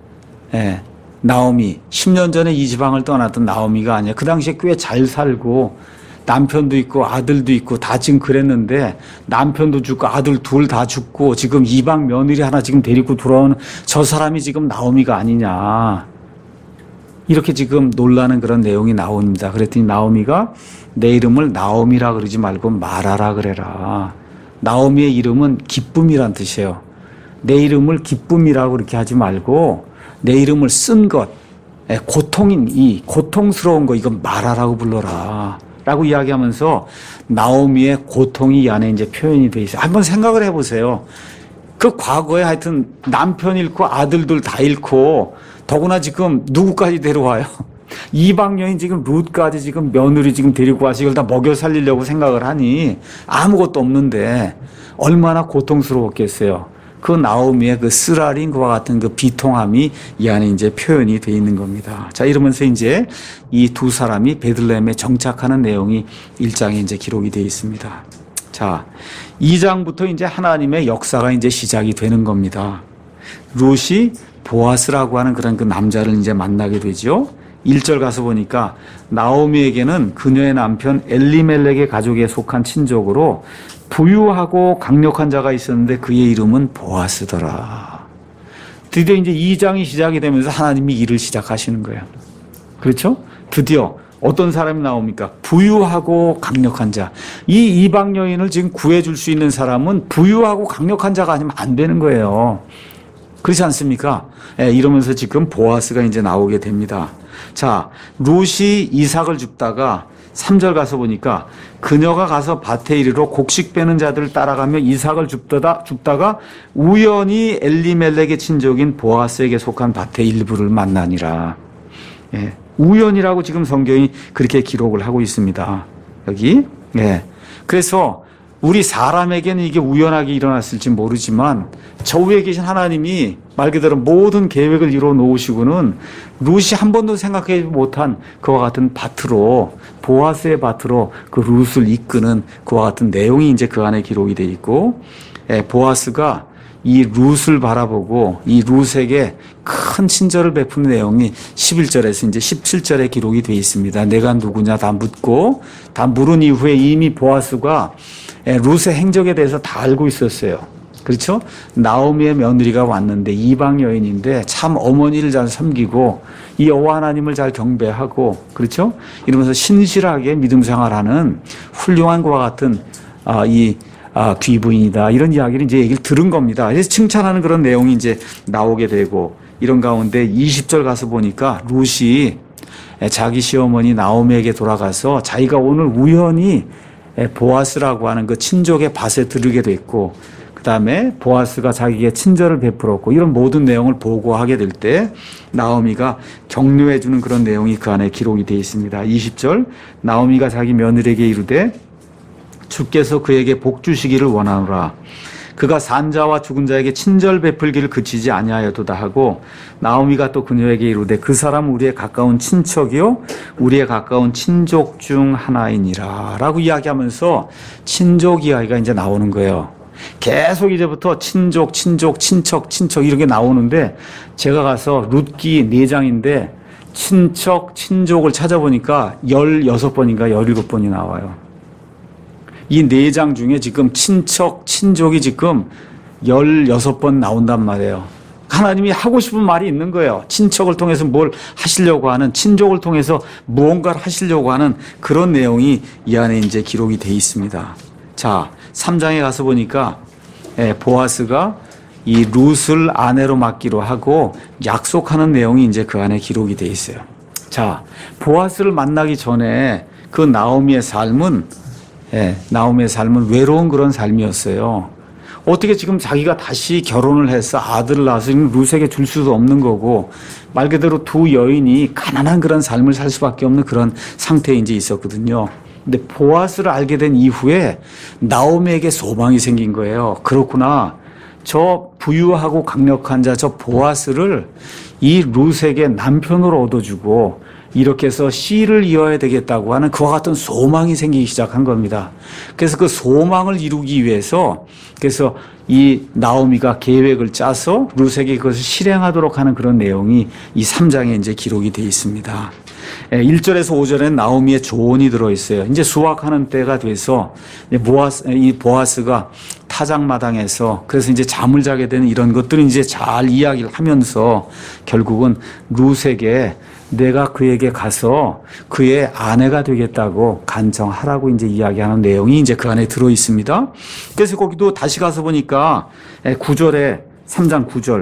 나오미 10년 전에 이 지방을 떠났던 나오미가 아니야. 그 당시에 꽤 잘 살고 남편도 있고 아들도 있고 다 지금 그랬는데 남편도 죽고 아들 둘 다 죽고 지금 이방 며느리 하나 지금 데리고 돌아오는 저 사람이 지금 나오미가 아니냐. 이렇게 지금 놀라는 그런 내용이 나옵니다. 그랬더니 나오미가 내 이름을 나오미라 그러지 말고 마라라 그래라. 나오미의 이름은 기쁨이란 뜻이에요. 내 이름을 기쁨이라고 그렇게 하지 말고 내 이름을 쓴 것, 고통인 이 고통스러운 거 이건 마라라고 불러라. 라고 이야기하면서 나오미의 고통이 이 안에 이제 표현이 돼 있어요. 한번 생각을 해보세요. 그 과거에 하여튼 남편 잃고 아들들 다 잃고 더구나 지금 누구까지 데려와요? 이방 여인 지금 룻까지 지금 며느리 지금 데리고 와서 이걸 다 먹여 살리려고 생각을 하니 아무것도 없는데 얼마나 고통스러웠겠어요. 그 나오미의 그 쓰라린 그와 같은 그 비통함이 이 안에 이제 표현이 되어 있는 겁니다. 자, 이러면서 이제 이 두 사람이 베들레헴에 정착하는 내용이 1장에 이제 기록이 되어 있습니다. 자, 2장부터 이제 하나님의 역사가 이제 시작이 되는 겁니다. 룻이 보아스라고 하는 그런 그 남자를 이제 만나게 되죠. 1절 가서 보니까 나오미에게는 그녀의 남편 엘리멜렉의 가족에 속한 친족으로 부유하고 강력한 자가 있었는데 그의 이름은 보아스더라. 드디어 이제 2장이 시작이 되면서 하나님이 일을 시작하시는 거예요. 그렇죠? 드디어 어떤 사람이 나옵니까? 부유하고 강력한 자. 이 이방 여인을 지금 구해줄 수 있는 사람은 부유하고 강력한 자가 아니면 안 되는 거예요. 그렇지 않습니까? 예, 이러면서 지금 보아스가 이제 나오게 됩니다. 자, 룻이 이삭을 줍다가 3절 가서 보니까 그녀가 가서 밭에 이르러 곡식 빼는 자들을 따라가며 이삭을 줍다가 우연히 엘리멜렉의 친족인 보아스에게 속한 밭의 일부를 만나니라. 예, 우연이라고 지금 성경이 그렇게 기록을 하고 있습니다. 여기. 예. 그래서 우리 사람에게는 이게 우연하게 일어났을지 모르지만 저 위에 계신 하나님이 말 그대로 모든 계획을 이루어 놓으시고는 룻이 한 번도 생각하지 못한 그와 같은 밭으로 보아스의 밭으로 그 룻을 이끄는 그와 같은 내용이 이제 그 안에 기록이 되어 있고 보아스가 이 룻을 바라보고 이 룻에게 큰 친절을 베푸는 내용이 11절에서 이제 17절에 기록이 되어 있습니다. 내가 누구냐 다 묻고 다 물은 이후에 이미 보아스가 룻의 행적에 대해서 다 알고 있었어요. 그렇죠? 나오미의 며느리가 왔는데 이방 여인인데 참 어머니를 잘 섬기고 이 여호와 하나님을 잘 경배하고 그렇죠? 이러면서 신실하게 믿음 생활하는 훌륭한 것과 같은 귀부인이다. 이런 이야기를 이제 얘기를 들은 겁니다. 그래서 칭찬하는 그런 내용이 이제 나오게 되고 이런 가운데 20절 가서 보니까 룻이 자기 시어머니 나오미에게 돌아가서 자기가 오늘 우연히 보아스라고 하는 그 친족의 밭에 들르게 됐고 그 다음에 보아스가 자기에게 친절을 베풀었고 이런 모든 내용을 보고하게 될 때 나오미가 격려해 주는 그런 내용이 그 안에 기록이 되어 있습니다. 20절 나오미가 자기 며느리에게 이르되 주께서 그에게 복 주시기를 원하노라. 그가 산자와 죽은 자에게 친절 베풀기를 그치지 아니하여도다 하고 나오미가 또 그녀에게 이르되 그 사람은 우리의 가까운 친척이요 우리의 가까운 친족 중 하나이니라 라고 이야기하면서 친족 이야기가 이제 나오는 거예요. 계속 이제부터 친족 친척 이런 게 나오는데 제가 가서 룻기 4장인데 친족을 찾아보니까 16번인가 17번이 나와요. 이 4장 중에 지금 친족이 지금 16번 나온단 말이에요. 하나님이 하고 싶은 말이 있는 거예요. 친척을 통해서 뭘 하시려고 하는, 친족을 통해서 무언가를 하시려고 하는 그런 내용이 이 안에 이제 기록이 되어 있습니다. 자, 3장에 가서 보니까 보아스가 이 룻을 아내로 맡기로 하고 약속하는 내용이 이제 그 안에 기록이 되어 있어요. 자, 보아스를 만나기 전에 그 나오미의 삶은 외로운 그런 삶이었어요. 어떻게 지금 자기가 다시 결혼을 해서 아들을 낳아서 룻에게 줄 수도 없는 거고 말 그대로 두 여인이 가난한 그런 삶을 살 수밖에 없는 그런 상태에 이제 있었거든요. 근데 보아스를 알게 된 이후에 나오미에게 소망이 생긴 거예요. 그렇구나. 저 부유하고 강력한 자, 저 보아스를 이 룻에게 남편으로 얻어주고 이렇게 해서 씨를 이어야 되겠다고 하는 그와 같은 소망이 생기기 시작한 겁니다. 그래서 그 소망을 이루기 위해서 그래서 이 나오미가 계획을 짜서 룻에게 그것을 실행하도록 하는 그런 내용이 이 3장에 이제 기록이 되어 있습니다. 1절에서 5절에는 나오미의 조언이 들어있어요. 이제 수확하는 때가 돼서 이 보아스가 타작마당에서 그래서 이제 잠을 자게 되는 이런 것들을 이제 잘 이야기를 하면서 결국은 룻에게 내가 그에게 가서 그의 아내가 되겠다고 간청하라고 이제 이야기하는 내용이 이제 그 안에 들어 있습니다. 그래서 거기도 다시 가서 보니까 9절에 3장 9절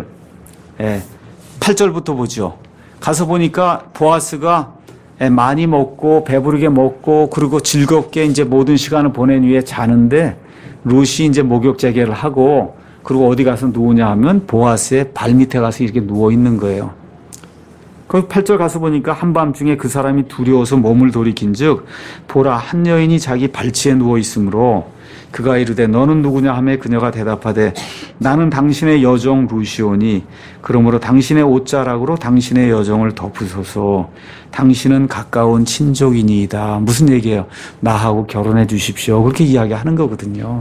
8절부터 보죠. 가서 보니까 보아스가 많이 먹고 배부르게 먹고 그리고 즐겁게 이제 모든 시간을 보낸 후에 자는데 룻이 이제 목욕 재개를 하고 그리고 어디 가서 누우냐 하면 보아스의 발밑에 가서 이렇게 누워 있는 거예요. 그 8절 가서 보니까 한밤중에 그 사람이 두려워서 몸을 돌이킨즉 보라 한 여인이 자기 발치에 누워 있으므로 그가 이르되 너는 누구냐 하매 그녀가 대답하되 나는 당신의 여종 룻이오니 그러므로 당신의 옷자락으로 당신의 여종을 덮으소서 당신은 가까운 친족이니이다. 무슨 얘기예요? 나하고 결혼해 주십시오. 그렇게 이야기하는 거거든요.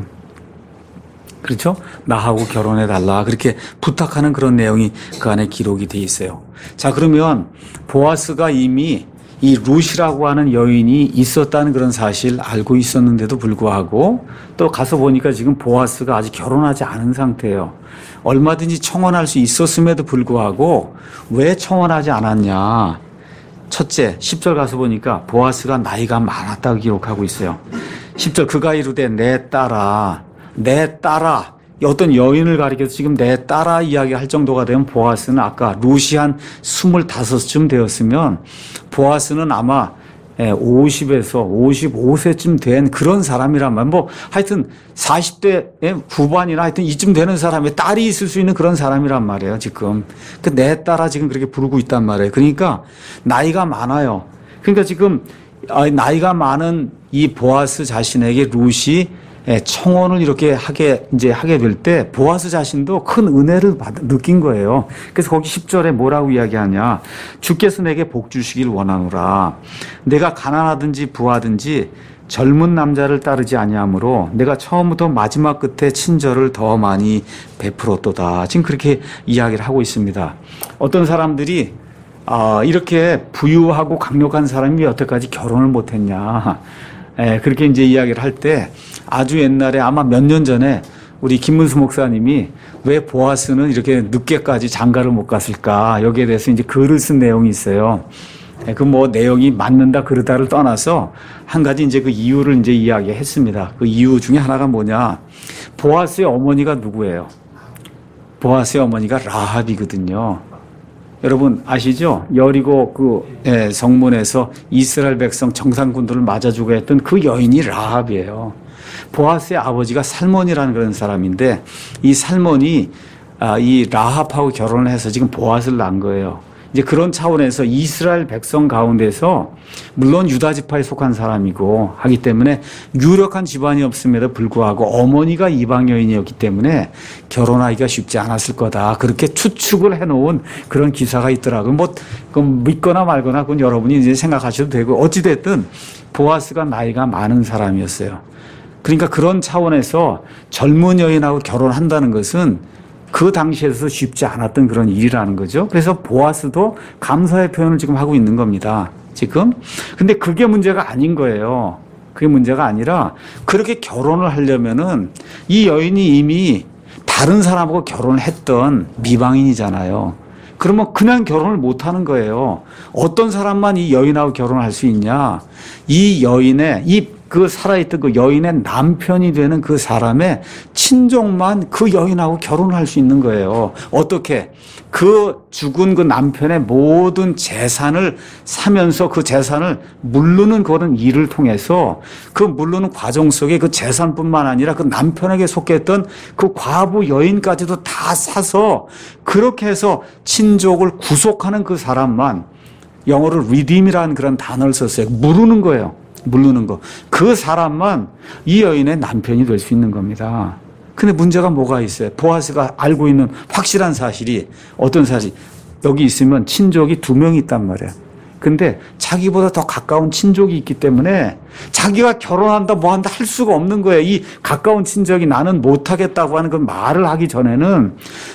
그렇죠? 나하고 결혼해 달라. 그렇게 부탁하는 그런 내용이 그 안에 기록이 돼 있어요. 자, 그러면 보아스가 이미 이 룻이라고 하는 여인이 있었다는 그런 사실 알고 있었는데도 불구하고 또 가서 보니까 지금 보아스가 아직 결혼하지 않은 상태예요. 얼마든지 청혼할 수 있었음에도 불구하고 왜 청혼하지 않았냐. 첫째, 10절 가서 보니까 보아스가 나이가 많았다고 기록하고 있어요. 10절 그가 이르되 내 딸아 어떤 여인을 가리켜서 지금 내 딸아 이야기할 정도가 되면 보아스는 아까 룻이 한 25쯤 되었으면 보아스는 아마 50에서 55세쯤 된 그런 사람이란 말이에요. 뭐 하여튼 40대 후반이나 하여튼 이쯤 되는 사람의 딸이 있을 수 있는 그런 사람이란 말이에요. 지금 내 딸아 지금 그렇게 부르고 있단 말이에요. 그러니까 나이가 많아요. 그러니까 지금 나이가 많은 이 보아스 자신에게 룻이 청혼을 이렇게 하게 될 때 보아스 자신도 큰 은혜를 느낀 거예요. 그래서 거기 10절에 뭐라고 이야기하냐. 주께서 내게 복 주시길 원하노라. 내가 가난하든지 부하든지 젊은 남자를 따르지 아니하므로 내가 처음부터 마지막 끝에 친절을 더 많이 베풀었도다. 지금 그렇게 이야기를 하고 있습니다. 어떤 사람들이 이렇게 부유하고 강력한 사람이 여태까지 결혼을 못했냐. 그렇게 이제 이야기를 할 때 아주 옛날에 아마 몇 년 전에 우리 김문수 목사님이 왜 보아스는 이렇게 늦게까지 장가를 못 갔을까 여기에 대해서 이제 글을 쓴 내용이 있어요. 그 뭐 내용이 맞는다 그르다를 떠나서 한 가지 이제 그 이유를 이제 이야기했습니다. 그 이유 중에 하나가 뭐냐? 보아스의 어머니가 누구예요? 보아스의 어머니가 라합이거든요. 여러분 아시죠? 여리고 성문에서 이스라엘 백성 정상군들을 맞아주고 했던 그 여인이 라합이에요. 보아스의 아버지가 살몬이라는 그런 사람인데 이 살몬이 이 라합하고 결혼을 해서 지금 보아스를 낳은 거예요. 이제 그런 차원에서 이스라엘 백성 가운데서 물론 유다 지파에 속한 사람이고 하기 때문에 유력한 집안이 없음에도 불구하고 어머니가 이방 여인이었기 때문에 결혼하기가 쉽지 않았을 거다. 그렇게 추측을 해놓은 그런 기사가 있더라고요. 뭐 그건 믿거나 말거나 그건 여러분이 이제 생각하셔도 되고 어찌됐든 보아스가 나이가 많은 사람이었어요. 그러니까 그런 차원에서 젊은 여인하고 결혼한다는 것은 그 당시에서 쉽지 않았던 그런 일이라는 거죠. 그래서 보아스도 감사의 표현을 지금 하고 있는 겁니다. 지금. 근데 그게 문제가 아닌 거예요. 그게 문제가 아니라 그렇게 결혼을 하려면은 이 여인이 이미 다른 사람하고 결혼을 했던 미방인이잖아요. 그러면 그냥 결혼을 못 하는 거예요. 어떤 사람만 이 여인하고 결혼할 수 있냐? 이 여인의 그 살아있던 그 여인의 남편이 되는 그 사람의 친족만 그 여인하고 결혼할 수 있는 거예요. 어떻게? 그 죽은 그 남편의 모든 재산을 사면서 그 재산을 물르는 그런 일을 통해서 그 물르는 과정 속에 그 재산뿐만 아니라 그 남편에게 속했던 그 과부 여인까지도 다 사서 그렇게 해서 친족을 구속하는 그 사람만 영어로 redeem이라는 그런 단어를 썼어요. 물르는 거예요. 물르는 거. 그 사람만 이 여인의 남편이 될 수 있는 겁니다. 근데 문제가 뭐가 있어요? 보아스가 알고 있는 확실한 사실이 어떤 사실? 여기 있으면 친족이 2명이 있단 말이에요. 근데 자기보다 더 가까운 친족이 있기 때문에 자기가 결혼한다 뭐 한다 할 수가 없는 거예요. 이 가까운 친족이 나는 못하겠다고 하는 그 말을 하기 전에는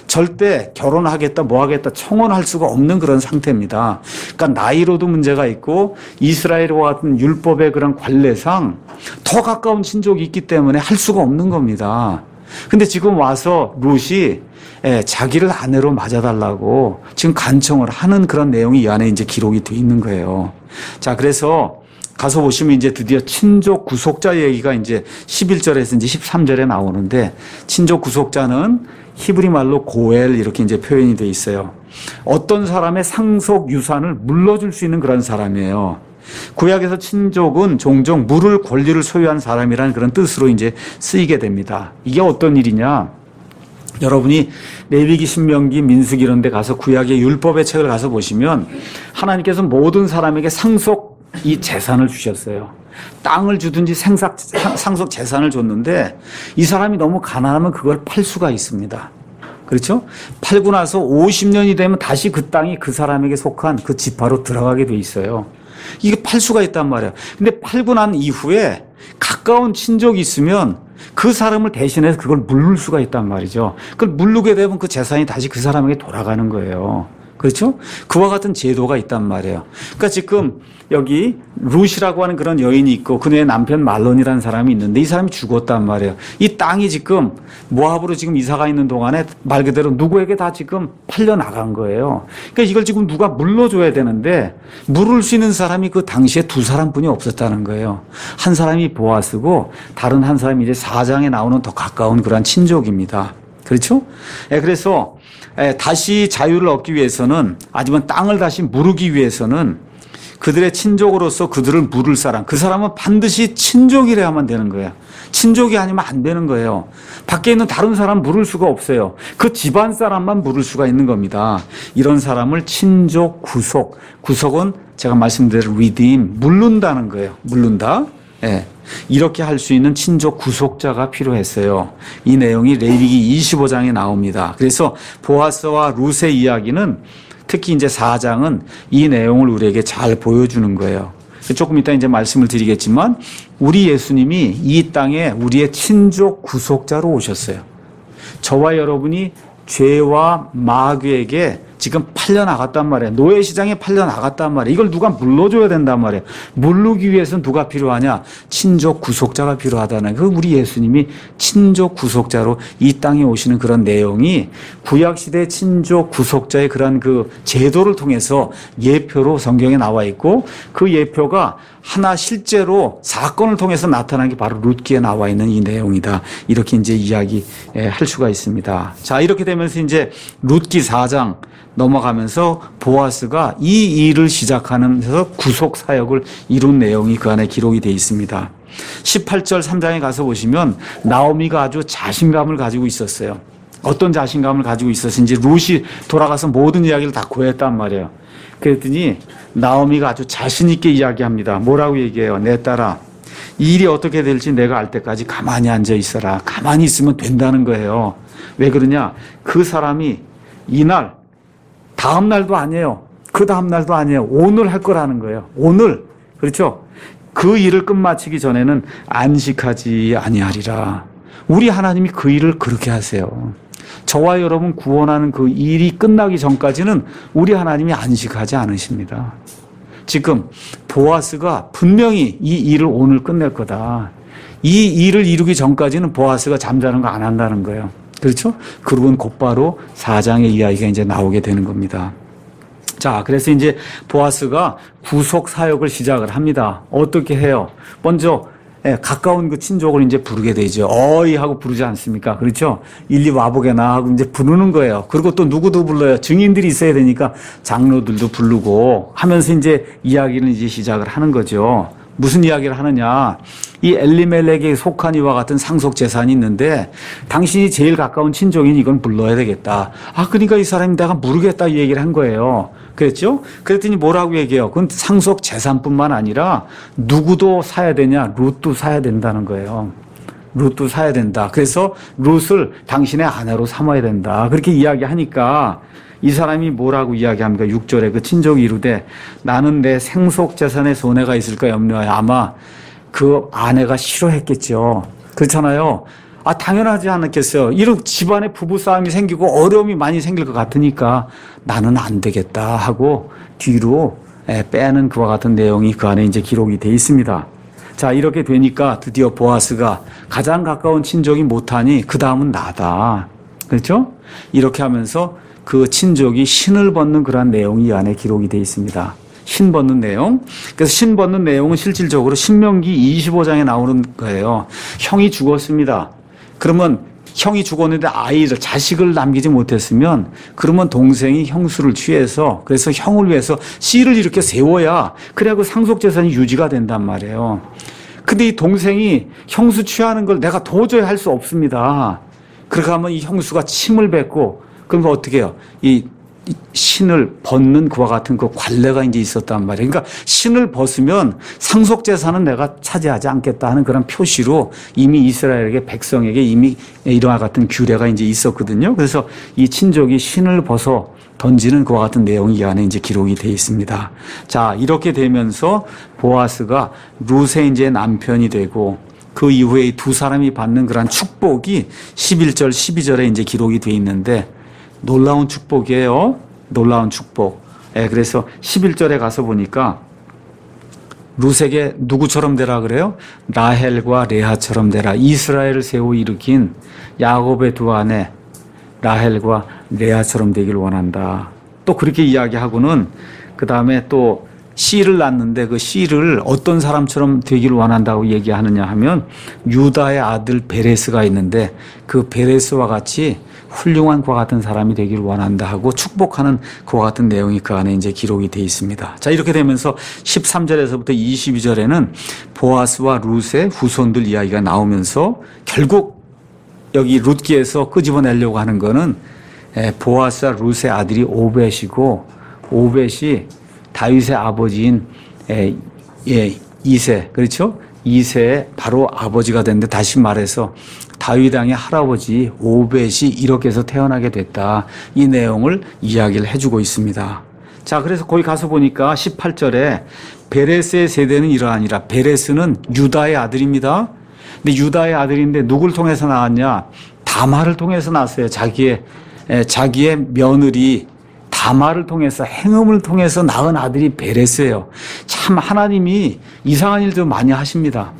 절대 결혼하겠다 뭐 하겠다 청원할 수가 없는 그런 상태입니다. 그러니까 나이로도 문제가 있고 이스라엘과 같은 율법의 그런 관례상 더 가까운 친족이 있기 때문에 할 수가 없는 겁니다. 근데 지금 와서 룻이 자기를 아내로 맞아달라고 지금 간청을 하는 그런 내용이 이 안에 이제 기록이 돼 있는 거예요. 자, 그래서 가서 보시면 이제 드디어 친족 구속자 얘기가 이제 11절에서 이제 13절에 나오는데 친족 구속자는 히브리 말로 고엘 이렇게 이제 표현이 돼 있어요. 어떤 사람의 상속 유산을 물러줄 수 있는 그런 사람이에요. 구약에서 친족은 종종 물을 권리를 소유한 사람이라는 그런 뜻으로 이제 쓰이게 됩니다. 이게 어떤 일이냐? 여러분이 레위기, 신명기, 민수기 이런 데 가서 구약의 율법의 책을 가서 보시면 하나님께서 모든 사람에게 상속 이 재산을 주셨어요. 땅을 주든지 상속 재산을 줬는데 이 사람이 너무 가난하면 그걸 팔 수가 있습니다. 그렇죠? 팔고 나서 50년이 되면 다시 그 땅이 그 사람에게 속한 그 지파로 들어가게 돼 있어요. 이게 팔 수가 있단 말이에요. 근데 팔고 난 이후에 가까운 친족이 있으면 그 사람을 대신해서 그걸 물를 수가 있단 말이죠. 그걸 물르게 되면 그 재산이 다시 그 사람에게 돌아가는 거예요. 그렇죠? 그와 같은 제도가 있단 말이에요. 그러니까 지금 여기 룻이라고 하는 그런 여인이 있고 그녀의 남편 말론이라는 사람이 있는데 이 사람이 죽었단 말이에요. 이 땅이 지금 모압으로 지금 이사가 있는 동안에 말 그대로 누구에게 다 지금 팔려 나간 거예요. 그러니까 이걸 지금 누가 물러줘야 되는데 물을 수 있는 사람이 그 당시에 두 사람뿐이 없었다는 거예요. 한 사람이 보아스고 다른 한 사람이 이제 4장에 나오는 더 가까운 그러한 친족입니다. 그렇죠? 그래서 다시 자유를 얻기 위해서는 아니면 땅을 다시 무르기 위해서는 그들의 친족으로서 그들을 물을 사람, 그 사람은 반드시 친족이래야만 되는 거예요. 친족이 아니면 안 되는 거예요. 밖에 있는 다른 사람 물을 수가 없어요. 그 집안 사람만 물을 수가 있는 겁니다. 이런 사람을 친족 구속, 구속은 제가 말씀드린 redeem, 물른다는 거예요. 물른다. 예. 이렇게 할 수 있는 친족 구속자가 필요했어요. 이 내용이 레위기 25장에 나옵니다. 그래서 보아스와 룻의 이야기는 특히 이제 4장은 이 내용을 우리에게 잘 보여주는 거예요. 조금 이따 이제 말씀을 드리겠지만 우리 예수님이 이 땅에 우리의 친족 구속자로 오셨어요. 저와 여러분이 죄와 마귀에게 지금 팔려 나갔단 말이에요. 노예 시장에 팔려 나갔단 말이에요. 이걸 누가 물러줘야 된단 말이에요. 물르기 위해서는 누가 필요하냐? 친족 구속자가 필요하다는 그 우리 예수님이 친족 구속자로 이 땅에 오시는 그런 내용이 구약 시대 친족 구속자의 그런 그 제도를 통해서 예표로 성경에 나와 있고 그 예표가 하나 실제로 사건을 통해서 나타난 게 바로 룻기에 나와 있는 이 내용이다. 이렇게 이제 이야기할 수가 있습니다. 자, 이렇게 되면서 이제 룻기 4장 넘어가면서 보아스가 이 일을 시작하면서 구속 사역을 이룬 내용이 그 안에 기록이 되어 있습니다. 18절 3장에 가서 보시면 나오미가 아주 자신감을 가지고 있었어요. 어떤 자신감을 가지고 있었는지 룻이 돌아가서 모든 이야기를 다 고했단 말이에요. 그랬더니 나오미가 아주 자신 있게 이야기합니다. 뭐라고 얘기해요? 내 딸아, 이 일이 어떻게 될지 내가 알 때까지 가만히 앉아 있어라. 가만히 있으면 된다는 거예요. 왜 그러냐? 그 사람이 이날 다음 날도 아니에요. 그 다음 날도 아니에요. 오늘 할 거라는 거예요. 오늘. 그렇죠? 그 일을 끝마치기 전에는 안식하지 아니하리라. 우리 하나님이 그 일을 그렇게 하세요. 저와 여러분 구원하는 그 일이 끝나기 전까지는 우리 하나님이 안식하지 않으십니다. 지금 보아스가 분명히 이 일을 오늘 끝낼 거다. 이 일을 이루기 전까지는 보아스가 잠자는 거 안 한다는 거예요. 그렇죠? 그러고는 곧바로 4장의 이야기가 이제 나오게 되는 겁니다. 자, 그래서 이제 보아스가 구속 사역을 시작을 합니다. 어떻게 해요? 먼저 가까운 그 친족을 이제 부르게 되죠. 어이 하고 부르지 않습니까? 그렇죠? 일리 와보게나 하고 이제 부르는 거예요. 그리고 또 누구도 불러요. 증인들이 있어야 되니까 장로들도 부르고 하면서 이제 이야기를 이제 시작을 하는 거죠. 무슨 이야기를 하느냐? 이 엘리멜렉에 속한 이와 같은 상속 재산이 있는데 당신이 제일 가까운 친족인 이건 불러야 되겠다. 아, 그러니까 이 사람이 내가 모르겠다 이 얘기를 한 거예요. 그랬죠? 그랬더니 뭐라고 얘기해요? 그건 상속 재산뿐만 아니라 누구도 사야 되냐? 룻도 사야 된다는 거예요. 룻도 사야 된다. 그래서 룻을 당신의 아내로 삼아야 된다. 그렇게 이야기하니까 이 사람이 뭐라고 이야기합니까? 6절에 그 친족이 이르되 나는 내 생속 재산에 손해가 있을까 염려하여. 아마 그 아내가 싫어했겠죠. 그렇잖아요. 당연하지 않았겠어요. 이런 집안에 부부싸움이 생기고 어려움이 많이 생길 것 같으니까 나는 안 되겠다 하고 뒤로 빼는 그와 같은 내용이 그 안에 이제 기록이 돼 있습니다. 자, 이렇게 되니까 드디어 보아스가 가장 가까운 친족이 못하니 그 다음은 나다. 그렇죠? 이렇게 하면서 그 친족이 신을 벗는 그러한 내용이 이 안에 기록이 돼 있습니다. 신 벗는 내용. 그래서 신 벗는 내용은 실질적으로 신명기 25장에 나오는 거예요. 형이 죽었습니다. 그러면 형이 죽었는데 자식을 남기지 못했으면 그러면 동생이 형수를 취해서 그래서 형을 위해서 씨를 이렇게 세워야 그래야 그 상속재산이 유지가 된단 말이에요. 근데 이 동생이 형수 취하는 걸 내가 도저히 할 수 없습니다. 그렇게 하면 이 형수가 침을 뱉고 그러면 어떻게 해요? 이 신을 벗는 그와 같은 그 관례가 이제 있었단 말이에요. 그러니까 신을 벗으면 상속재산은 내가 차지하지 않겠다 하는 그런 표시로 이미 이스라엘에게 백성에게 이미 이러한 같은 규례가 이제 있었거든요. 그래서 이 친족이 신을 벗어 던지는 그와 같은 내용이 이 안에 이제 기록이 되어 있습니다. 자, 이렇게 되면서 보아스가 룻의 이제 남편이 되고 그 이후에 이 두 사람이 받는 그런 축복이 11절, 12절에 이제 기록이 되어 있는데 놀라운 축복이에요. 놀라운 축복. 그래서 11절에 가서 보니까 룻에게 누구처럼 되라 그래요? 라헬과 레아처럼 되라. 이스라엘을 세워 일으킨 야곱의 두 아내 라헬과 레아처럼 되길 원한다. 또 그렇게 이야기하고는 그 다음에 또 씨를 낳는데 그 씨를 어떤 사람처럼 되기를 원한다고 얘기하느냐 하면 유다의 아들 베레스가 있는데 그 베레스와 같이 훌륭한 그와 같은 사람이 되기를 원한다 하고 축복하는 그와 같은 내용이 그 안에 이제 기록이 되어 있습니다. 자, 이렇게 되면서 13절에서부터 22절에는 보아스와 룻의 후손들 이야기가 나오면서 결국 여기 룻기에서 끄집어내려고 하는 거는 보아스와 룻의 아들이 오벳이고 오벳이 다윗의 아버지인 이세, 그렇죠? 이세의 바로 아버지가 됐는데 다시 말해서 다윗 왕의 할아버지 오벳이 이렇게 해서 태어나게 됐다. 이 내용을 이야기를 해주고 있습니다. 자, 그래서 거기 가서 보니까 18절에 베레스의 세대는 이러하니라. 베레스는 유다의 아들입니다. 근데 유다의 아들인데 누굴 통해서 나왔냐? 다말을 통해서 났어요. 자기의 며느리 다말을 통해서 행음을 통해서 낳은 아들이 베레스예요. 참 하나님이 이상한 일도 많이 하십니다.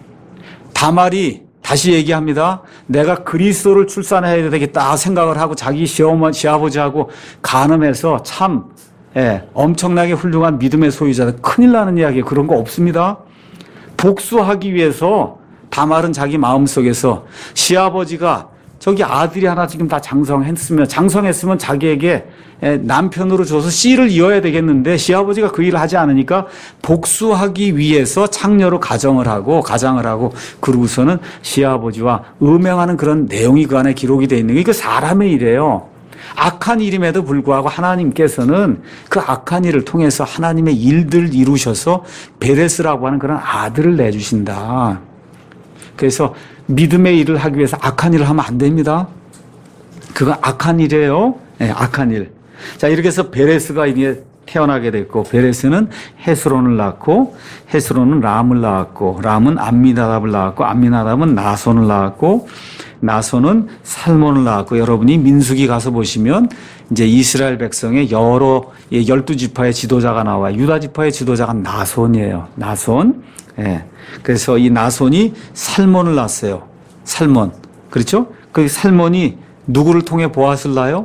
다말이 다시 얘기합니다. 내가 그리스도를 출산해야 되겠다 생각을 하고 자기 시아버지하고 간음해서 참 엄청나게 훌륭한 믿음의 소유자들 큰일 나는 이야기 그런 거 없습니다. 복수하기 위해서 다말은 자기 마음속에서 시아버지가 저기 아들이 하나 지금 다 장성했으면 자기에게 남편으로 줘서 씨를 이어야 되겠는데 시아버지가 그 일을 하지 않으니까 복수하기 위해서 창녀로 가장을 하고 그러고서는 시아버지와 음행하는 그런 내용이 그 안에 기록이 되어 있는 게 이거 사람의 일이에요. 악한 일임에도 불구하고 하나님께서는 그 악한 일을 통해서 하나님의 일들을 이루셔서 베레스라고 하는 그런 아들을 내주신다. 그래서 믿음의 일을 하기 위해서 악한 일을 하면 안 됩니다. 그건 악한 일이에요. 악한 일. 자, 이렇게 해서 베레스가 이제 태어나게 됐고, 베레스는 헤스론을 낳고, 헤스론은 람을 낳았고, 람은 암미나답을 낳았고, 암미나답은 나손을 낳았고, 나손은 살몬을 낳았고, 여러분이 민수기 가서 보시면 이제 이스라엘 백성의 여러 12지파의 지도자가 나와요. 유다 지파의 지도자가 나손이에요. 나손. 그래서 이 나손이 살몬을 낳았어요. 살몬. 그렇죠? 그 살몬이 누구를 통해 보아스를 낳아요?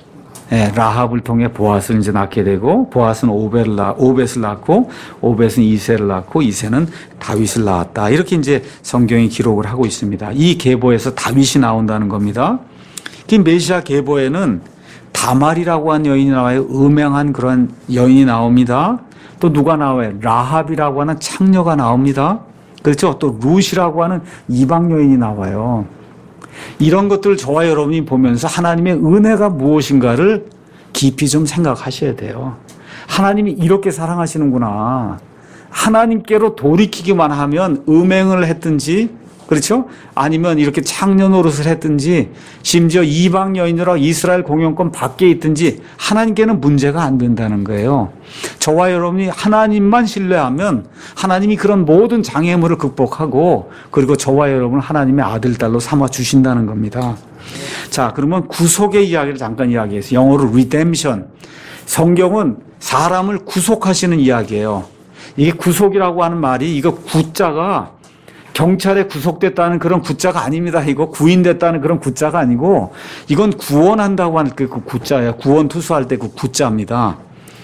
라합을 통해 보아스를 이제 낳게 되고, 보아스는 오벳을 낳고, 오벳은 이세를 낳고, 이세는 다윗을 낳았다. 이렇게 이제 성경이 기록을 하고 있습니다. 이 계보에서 다윗이 나온다는 겁니다. 그 메시아 계보에는 다말이라고 하는 여인이 나와요. 음행한 그런 여인이 나옵니다. 또 누가 나와요? 라합이라고 하는 창녀가 나옵니다. 그렇죠? 또 룻이라고 하는 이방 여인이 나와요. 이런 것들을 저와 여러분이 보면서 하나님의 은혜가 무엇인가를 깊이 좀 생각하셔야 돼요. 하나님이 이렇게 사랑하시는구나. 하나님께로 돌이키기만 하면 음행을 했든지 그렇죠? 아니면 이렇게 창녀 노릇을 했든지 심지어 이방 여인으로 이스라엘 공영권 밖에 있든지 하나님께는 문제가 안 된다는 거예요. 저와 여러분이 하나님만 신뢰하면 하나님이 그런 모든 장애물을 극복하고 그리고 저와 여러분을 하나님의 아들, 딸로 삼아 주신다는 겁니다. 자, 그러면 구속의 이야기를 잠깐 이야기해서 영어로 redemption. 성경은 사람을 구속하시는 이야기예요. 이게 구속이라고 하는 말이 이거 구자가 경찰에 구속됐다는 그런 구자가 아닙니다. 이거 구인됐다는 그런 구자가 아니고 이건 구원한다고 하는 그 구자예요. 구원 투수할 때 그 구자입니다.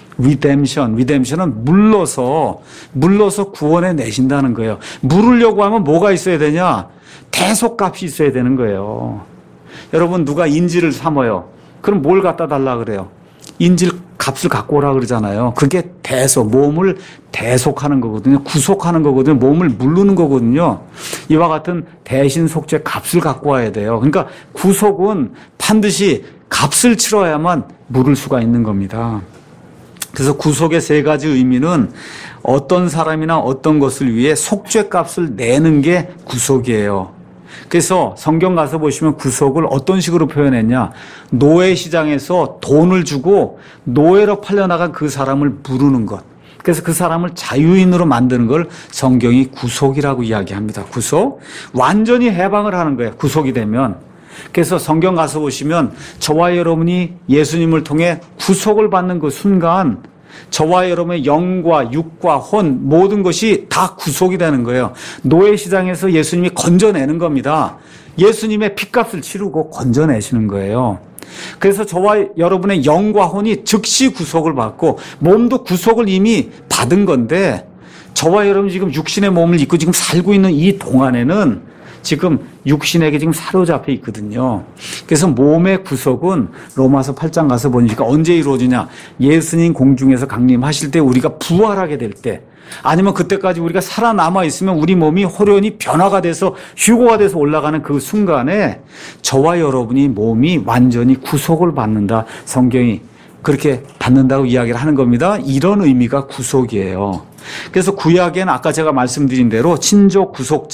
redemption은 물러서 구원해 내신다는 거예요. 물으려고 하면 뭐가 있어야 되냐? 대속값이 있어야 되는 거예요. 여러분 누가 인질을 삼아요. 그럼 뭘 갖다 달라 그래요? 인질 값을 갖고 오라 그러잖아요. 그게 몸을 대속하는 거거든요. 구속하는 거거든요. 몸을 물르는 거거든요. 이와 같은 대신 속죄 값을 갖고 와야 돼요. 그러니까 구속은 반드시 값을 치러야만 물을 수가 있는 겁니다. 그래서 구속의 세 가지 의미는 어떤 사람이나 어떤 것을 위해 속죄 값을 내는 게 구속이에요. 그래서 성경 가서 보시면 구속을 어떤 식으로 표현했냐. 노예 시장에서 돈을 주고 노예로 팔려나간 그 사람을 부르는 것. 그래서 그 사람을 자유인으로 만드는 걸 성경이 구속이라고 이야기합니다. 구속. 완전히 해방을 하는 거예요. 구속이 되면. 그래서 성경 가서 보시면 저와 여러분이 예수님을 통해 구속을 받는 그 순간 저와 여러분의 영과 육과 혼 모든 것이 다 구속이 되는 거예요. 노예 시장에서 예수님이 건져내는 겁니다. 예수님의 핏값을 치르고 건져내시는 거예요. 그래서 저와 여러분의 영과 혼이 즉시 구속을 받고 몸도 구속을 이미 받은 건데 저와 여러분 지금 육신의 몸을 입고 지금 살고 있는 이 동안에는 지금 육신에게 지금 사로잡혀 있거든요. 그래서 몸의 구속은 로마서 8장 가서 보니까 언제 이루어지냐. 예수님 공중에서 강림하실 때 우리가 부활하게 될 때 아니면 그때까지 우리가 살아남아 있으면 우리 몸이 호련히 변화가 돼서 휴고가 돼서 올라가는 그 순간에 저와 여러분이 몸이 완전히 구속을 받는다. 성경이 그렇게 받는다고 이야기를 하는 겁니다. 이런 의미가 구속이에요. 그래서 구약에는 아까 제가 말씀드린 대로 친족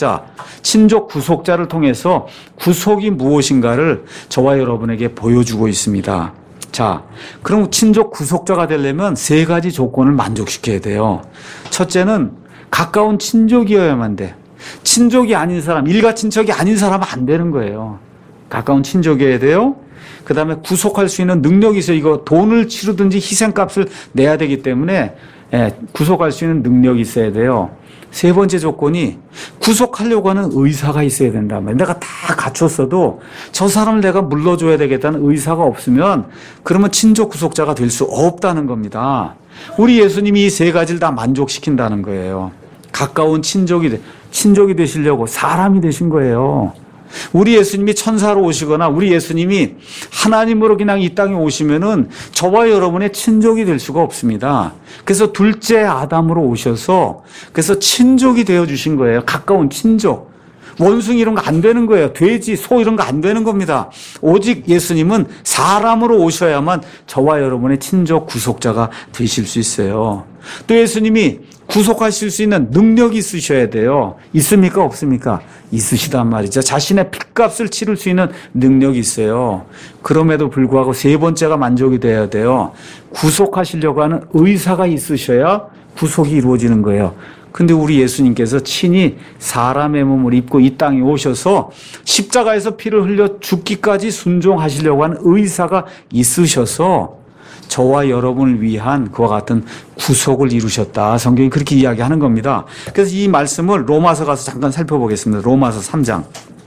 구속자를 통해서 구속이 무엇인가를 저와 여러분에게 보여주고 있습니다. 자, 그럼 친족 구속자가 되려면 세 가지 조건을 만족시켜야 돼요. 첫째는 가까운 친족이어야만 돼. 친족이 아닌 사람, 일가 친척이 아닌 사람은 안 되는 거예요. 가까운 친족이어야 돼요. 그 다음에 구속할 수 있는 능력이 있어요. 이거 돈을 치르든지 희생값을 내야 되기 때문에 구속할 수 있는 능력이 있어야 돼요. 세 번째 조건이 구속하려고 하는 의사가 있어야 된다. 내가 다 갖췄어도 저 사람을 내가 물러줘야 되겠다는 의사가 없으면 그러면 친족 구속자가 될 수 없다는 겁니다. 우리 예수님이 이 세 가지를 다 만족시킨다는 거예요. 가까운 친족이 되시려고 사람이 되신 거예요. 우리 예수님이 천사로 오시거나 우리 예수님이 하나님으로 그냥 이 땅에 오시면은 저와 여러분의 친족이 될 수가 없습니다. 그래서 둘째 아담으로 오셔서 그래서 친족이 되어 주신 거예요. 가까운 친족. 원숭이 이런 거 안 되는 거예요. 돼지, 소 이런 거 안 되는 겁니다. 오직 예수님은 사람으로 오셔야만 저와 여러분의 친족 구속자가 되실 수 있어요. 또 예수님이 구속하실 수 있는 능력이 있으셔야 돼요. 있습니까? 없습니까? 있으시단 말이죠. 자신의 핏값을 치를 수 있는 능력이 있어요. 그럼에도 불구하고 세 번째가 만족이 돼야 돼요. 구속하시려고 하는 의사가 있으셔야 구속이 이루어지는 거예요. 근데 우리 예수님께서 친히 사람의 몸을 입고 이 땅에 오셔서 십자가에서 피를 흘려 죽기까지 순종하시려고 하는 의사가 있으셔서 저와 여러분을 위한 그와 같은 구속을 이루셨다. 성경이 그렇게 이야기하는 겁니다. 그래서 이 말씀을 로마서 가서 잠깐 살펴보겠습니다. 로마서 3장.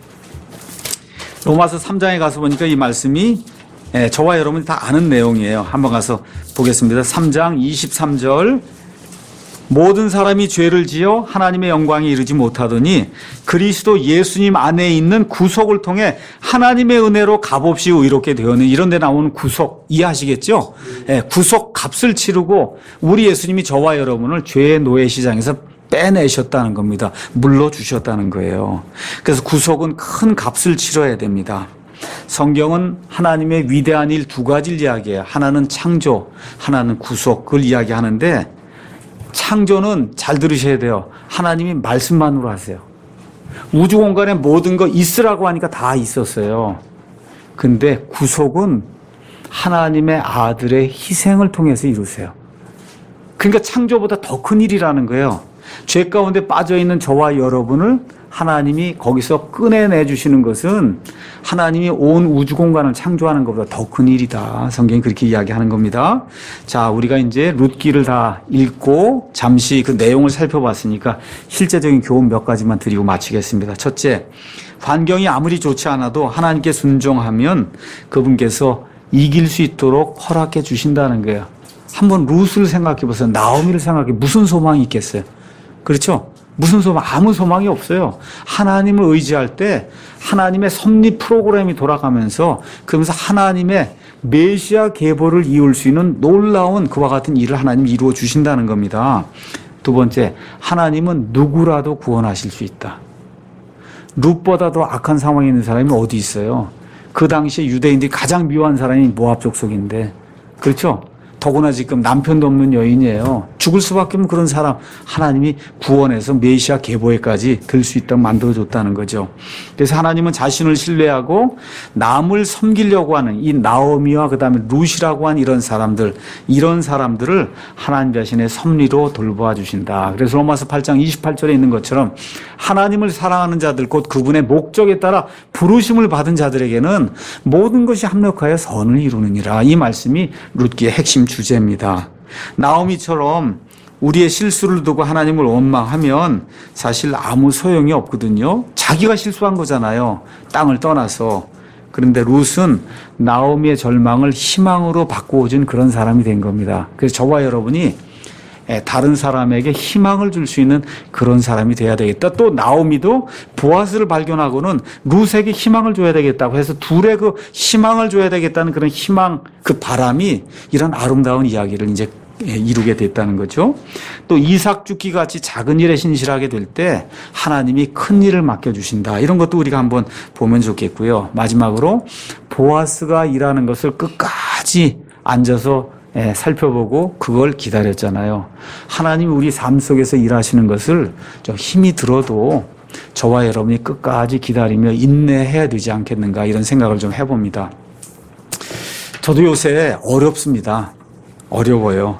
로마서 3장에 가서 보니까 이 말씀이 저와 여러분이 다 아는 내용이에요. 한번 가서 보겠습니다. 3장 23절. 모든 사람이 죄를 지어 하나님의 영광에 이르지 못하더니 그리스도 예수님 안에 있는 구속을 통해 하나님의 은혜로 값없이 의롭게 되었는 이런 데 나오는 구속 이해하시겠죠? 구속 값을 치르고 우리 예수님이 저와 여러분을 죄의 노예 시장에서 빼내셨다는 겁니다. 물러주셨다는 거예요. 그래서 구속은 큰 값을 치러야 됩니다. 성경은 하나님의 위대한 일 두 가지를 이야기해요. 하나는 창조, 하나는 구속, 그걸 이야기하는데 창조는 잘 들으셔야 돼요. 하나님이 말씀만으로 하세요. 우주 공간에 모든 거 있으라고 하니까 다 있었어요. 근데 구속은 하나님의 아들의 희생을 통해서 이루세요. 그러니까 창조보다 더 큰 일이라는 거예요. 죄 가운데 빠져있는 저와 여러분을 하나님이 거기서 꺼내내 주시는 것은 하나님이 온 우주 공간을 창조하는 것보다 더 큰 일이다. 성경이 그렇게 이야기하는 겁니다. 자, 우리가 이제 룻기를 다 읽고 잠시 그 내용을 살펴봤으니까 실제적인 교훈 몇 가지만 드리고 마치겠습니다. 첫째, 환경이 아무리 좋지 않아도 하나님께 순종하면 그분께서 이길 수 있도록 허락해 주신다는 거예요. 한번 룻을 생각해 보세요. 나오미를 생각해. 무슨 소망이 있겠어요? 그렇죠? 무슨 소망? 아무 소망이 없어요. 하나님을 의지할 때 하나님의 섭리 프로그램이 돌아가면서 그러면서 하나님의 메시아 계보를 이룰 수 있는 놀라운 그와 같은 일을 하나님이 이루어 주신다는 겁니다. 두 번째, 하나님은 누구라도 구원하실 수 있다. 룻보다도 악한 상황에 있는 사람이 어디 있어요? 그 당시에 유대인들이 가장 미워한 사람이 모압 족속인데, 그렇죠? 더구나 지금 남편도 없는 여인이에요. 죽을 수밖에 없는 그런 사람 하나님이 구원해서 메시아 계보에까지 들 수 있도록 만들어줬다는 거죠. 그래서 하나님은 자신을 신뢰하고 남을 섬기려고 하는 이 나오미와 그다음에 룻이라고 한 이런 사람들을 하나님 자신의 섭리로 돌보아 주신다. 그래서 로마서 8장 28절에 있는 것처럼 하나님을 사랑하는 자들 곧 그분의 목적에 따라 부르심을 받은 자들에게는 모든 것이 합력하여 선을 이루느니라. 이 말씀이 룻기의 핵심 주제입니다. 나오미처럼 우리의 실수를 두고 하나님을 원망하면 사실 아무 소용이 없거든요. 자기가 실수한 거잖아요. 땅을 떠나서. 그런데 룻은 나오미의 절망을 희망으로 바꾸어준 그런 사람이 된 겁니다. 그래서 저와 여러분이 다른 사람에게 희망을 줄 수 있는 그런 사람이 돼야 되겠다. 또 나오미도 보아스를 발견하고는 룻에게 희망을 줘야 되겠다고 해서 둘의 그 희망을 줘야 되겠다는 그런 희망, 그 바람이 이런 아름다운 이야기를 이제 이루게 됐다는 거죠. 또 이삭 죽기 같이 작은 일에 신실하게 될 때 하나님이 큰 일을 맡겨주신다. 이런 것도 우리가 한번 보면 좋겠고요. 마지막으로 보아스가 일하는 것을 끝까지 앉아서 살펴보고 그걸 기다렸잖아요. 하나님이 우리 삶 속에서 일하시는 것을 좀 힘이 들어도 저와 여러분이 끝까지 기다리며 인내해야 되지 않겠는가 이런 생각을 좀 해봅니다. 저도 요새 어렵습니다. 어려워요.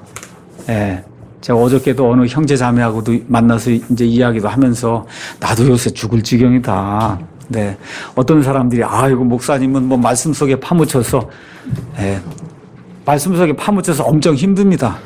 제가 어저께도 어느 형제 자매하고도 만나서 이제 이야기도 하면서 나도 요새 죽을 지경이다. 네. 어떤 사람들이 이거 목사님은 뭐 말씀 속에 파묻혀서 말씀 속에 파묻혀서 엄청 힘듭니다.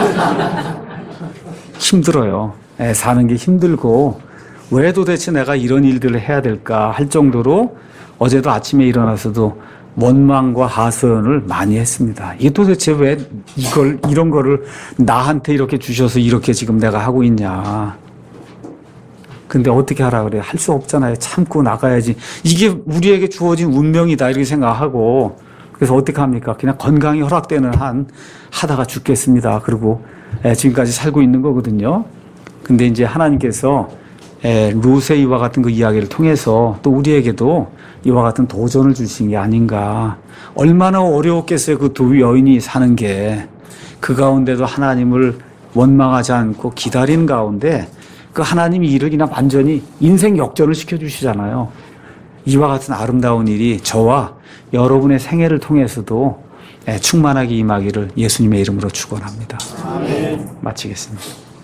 힘들어요. 사는 게 힘들고 왜 도대체 내가 이런 일들을 해야 될까 할 정도로 어제도 아침에 일어나서도 원망과 하소연을 많이 했습니다. 이게 도대체 왜 이런 거를 나한테 이렇게 주셔서 이렇게 지금 내가 하고 있냐. 근데 어떻게 하라 그래? 할 수 없잖아요. 참고 나가야지. 이게 우리에게 주어진 운명이다 이렇게 생각하고 그래서 어떻게 합니까? 그냥 건강이 허락되는 한 하다가 죽겠습니다. 그리고 지금까지 살고 있는 거거든요. 근데 이제 하나님께서 룻의 이와 같은 그 이야기를 통해서 또 우리에게도 이와 같은 도전을 주신 게 아닌가. 얼마나 어려웠겠어요. 그 두 여인이 사는 게. 그 가운데도 하나님을 원망하지 않고 기다리는 가운데 그 하나님이 일을 그냥 완전히 인생 역전을 시켜주시잖아요. 이와 같은 아름다운 일이 저와 여러분의 생애를 통해서도 충만하게 임하기를 예수님의 이름으로 축원합니다. 아멘. 마치겠습니다.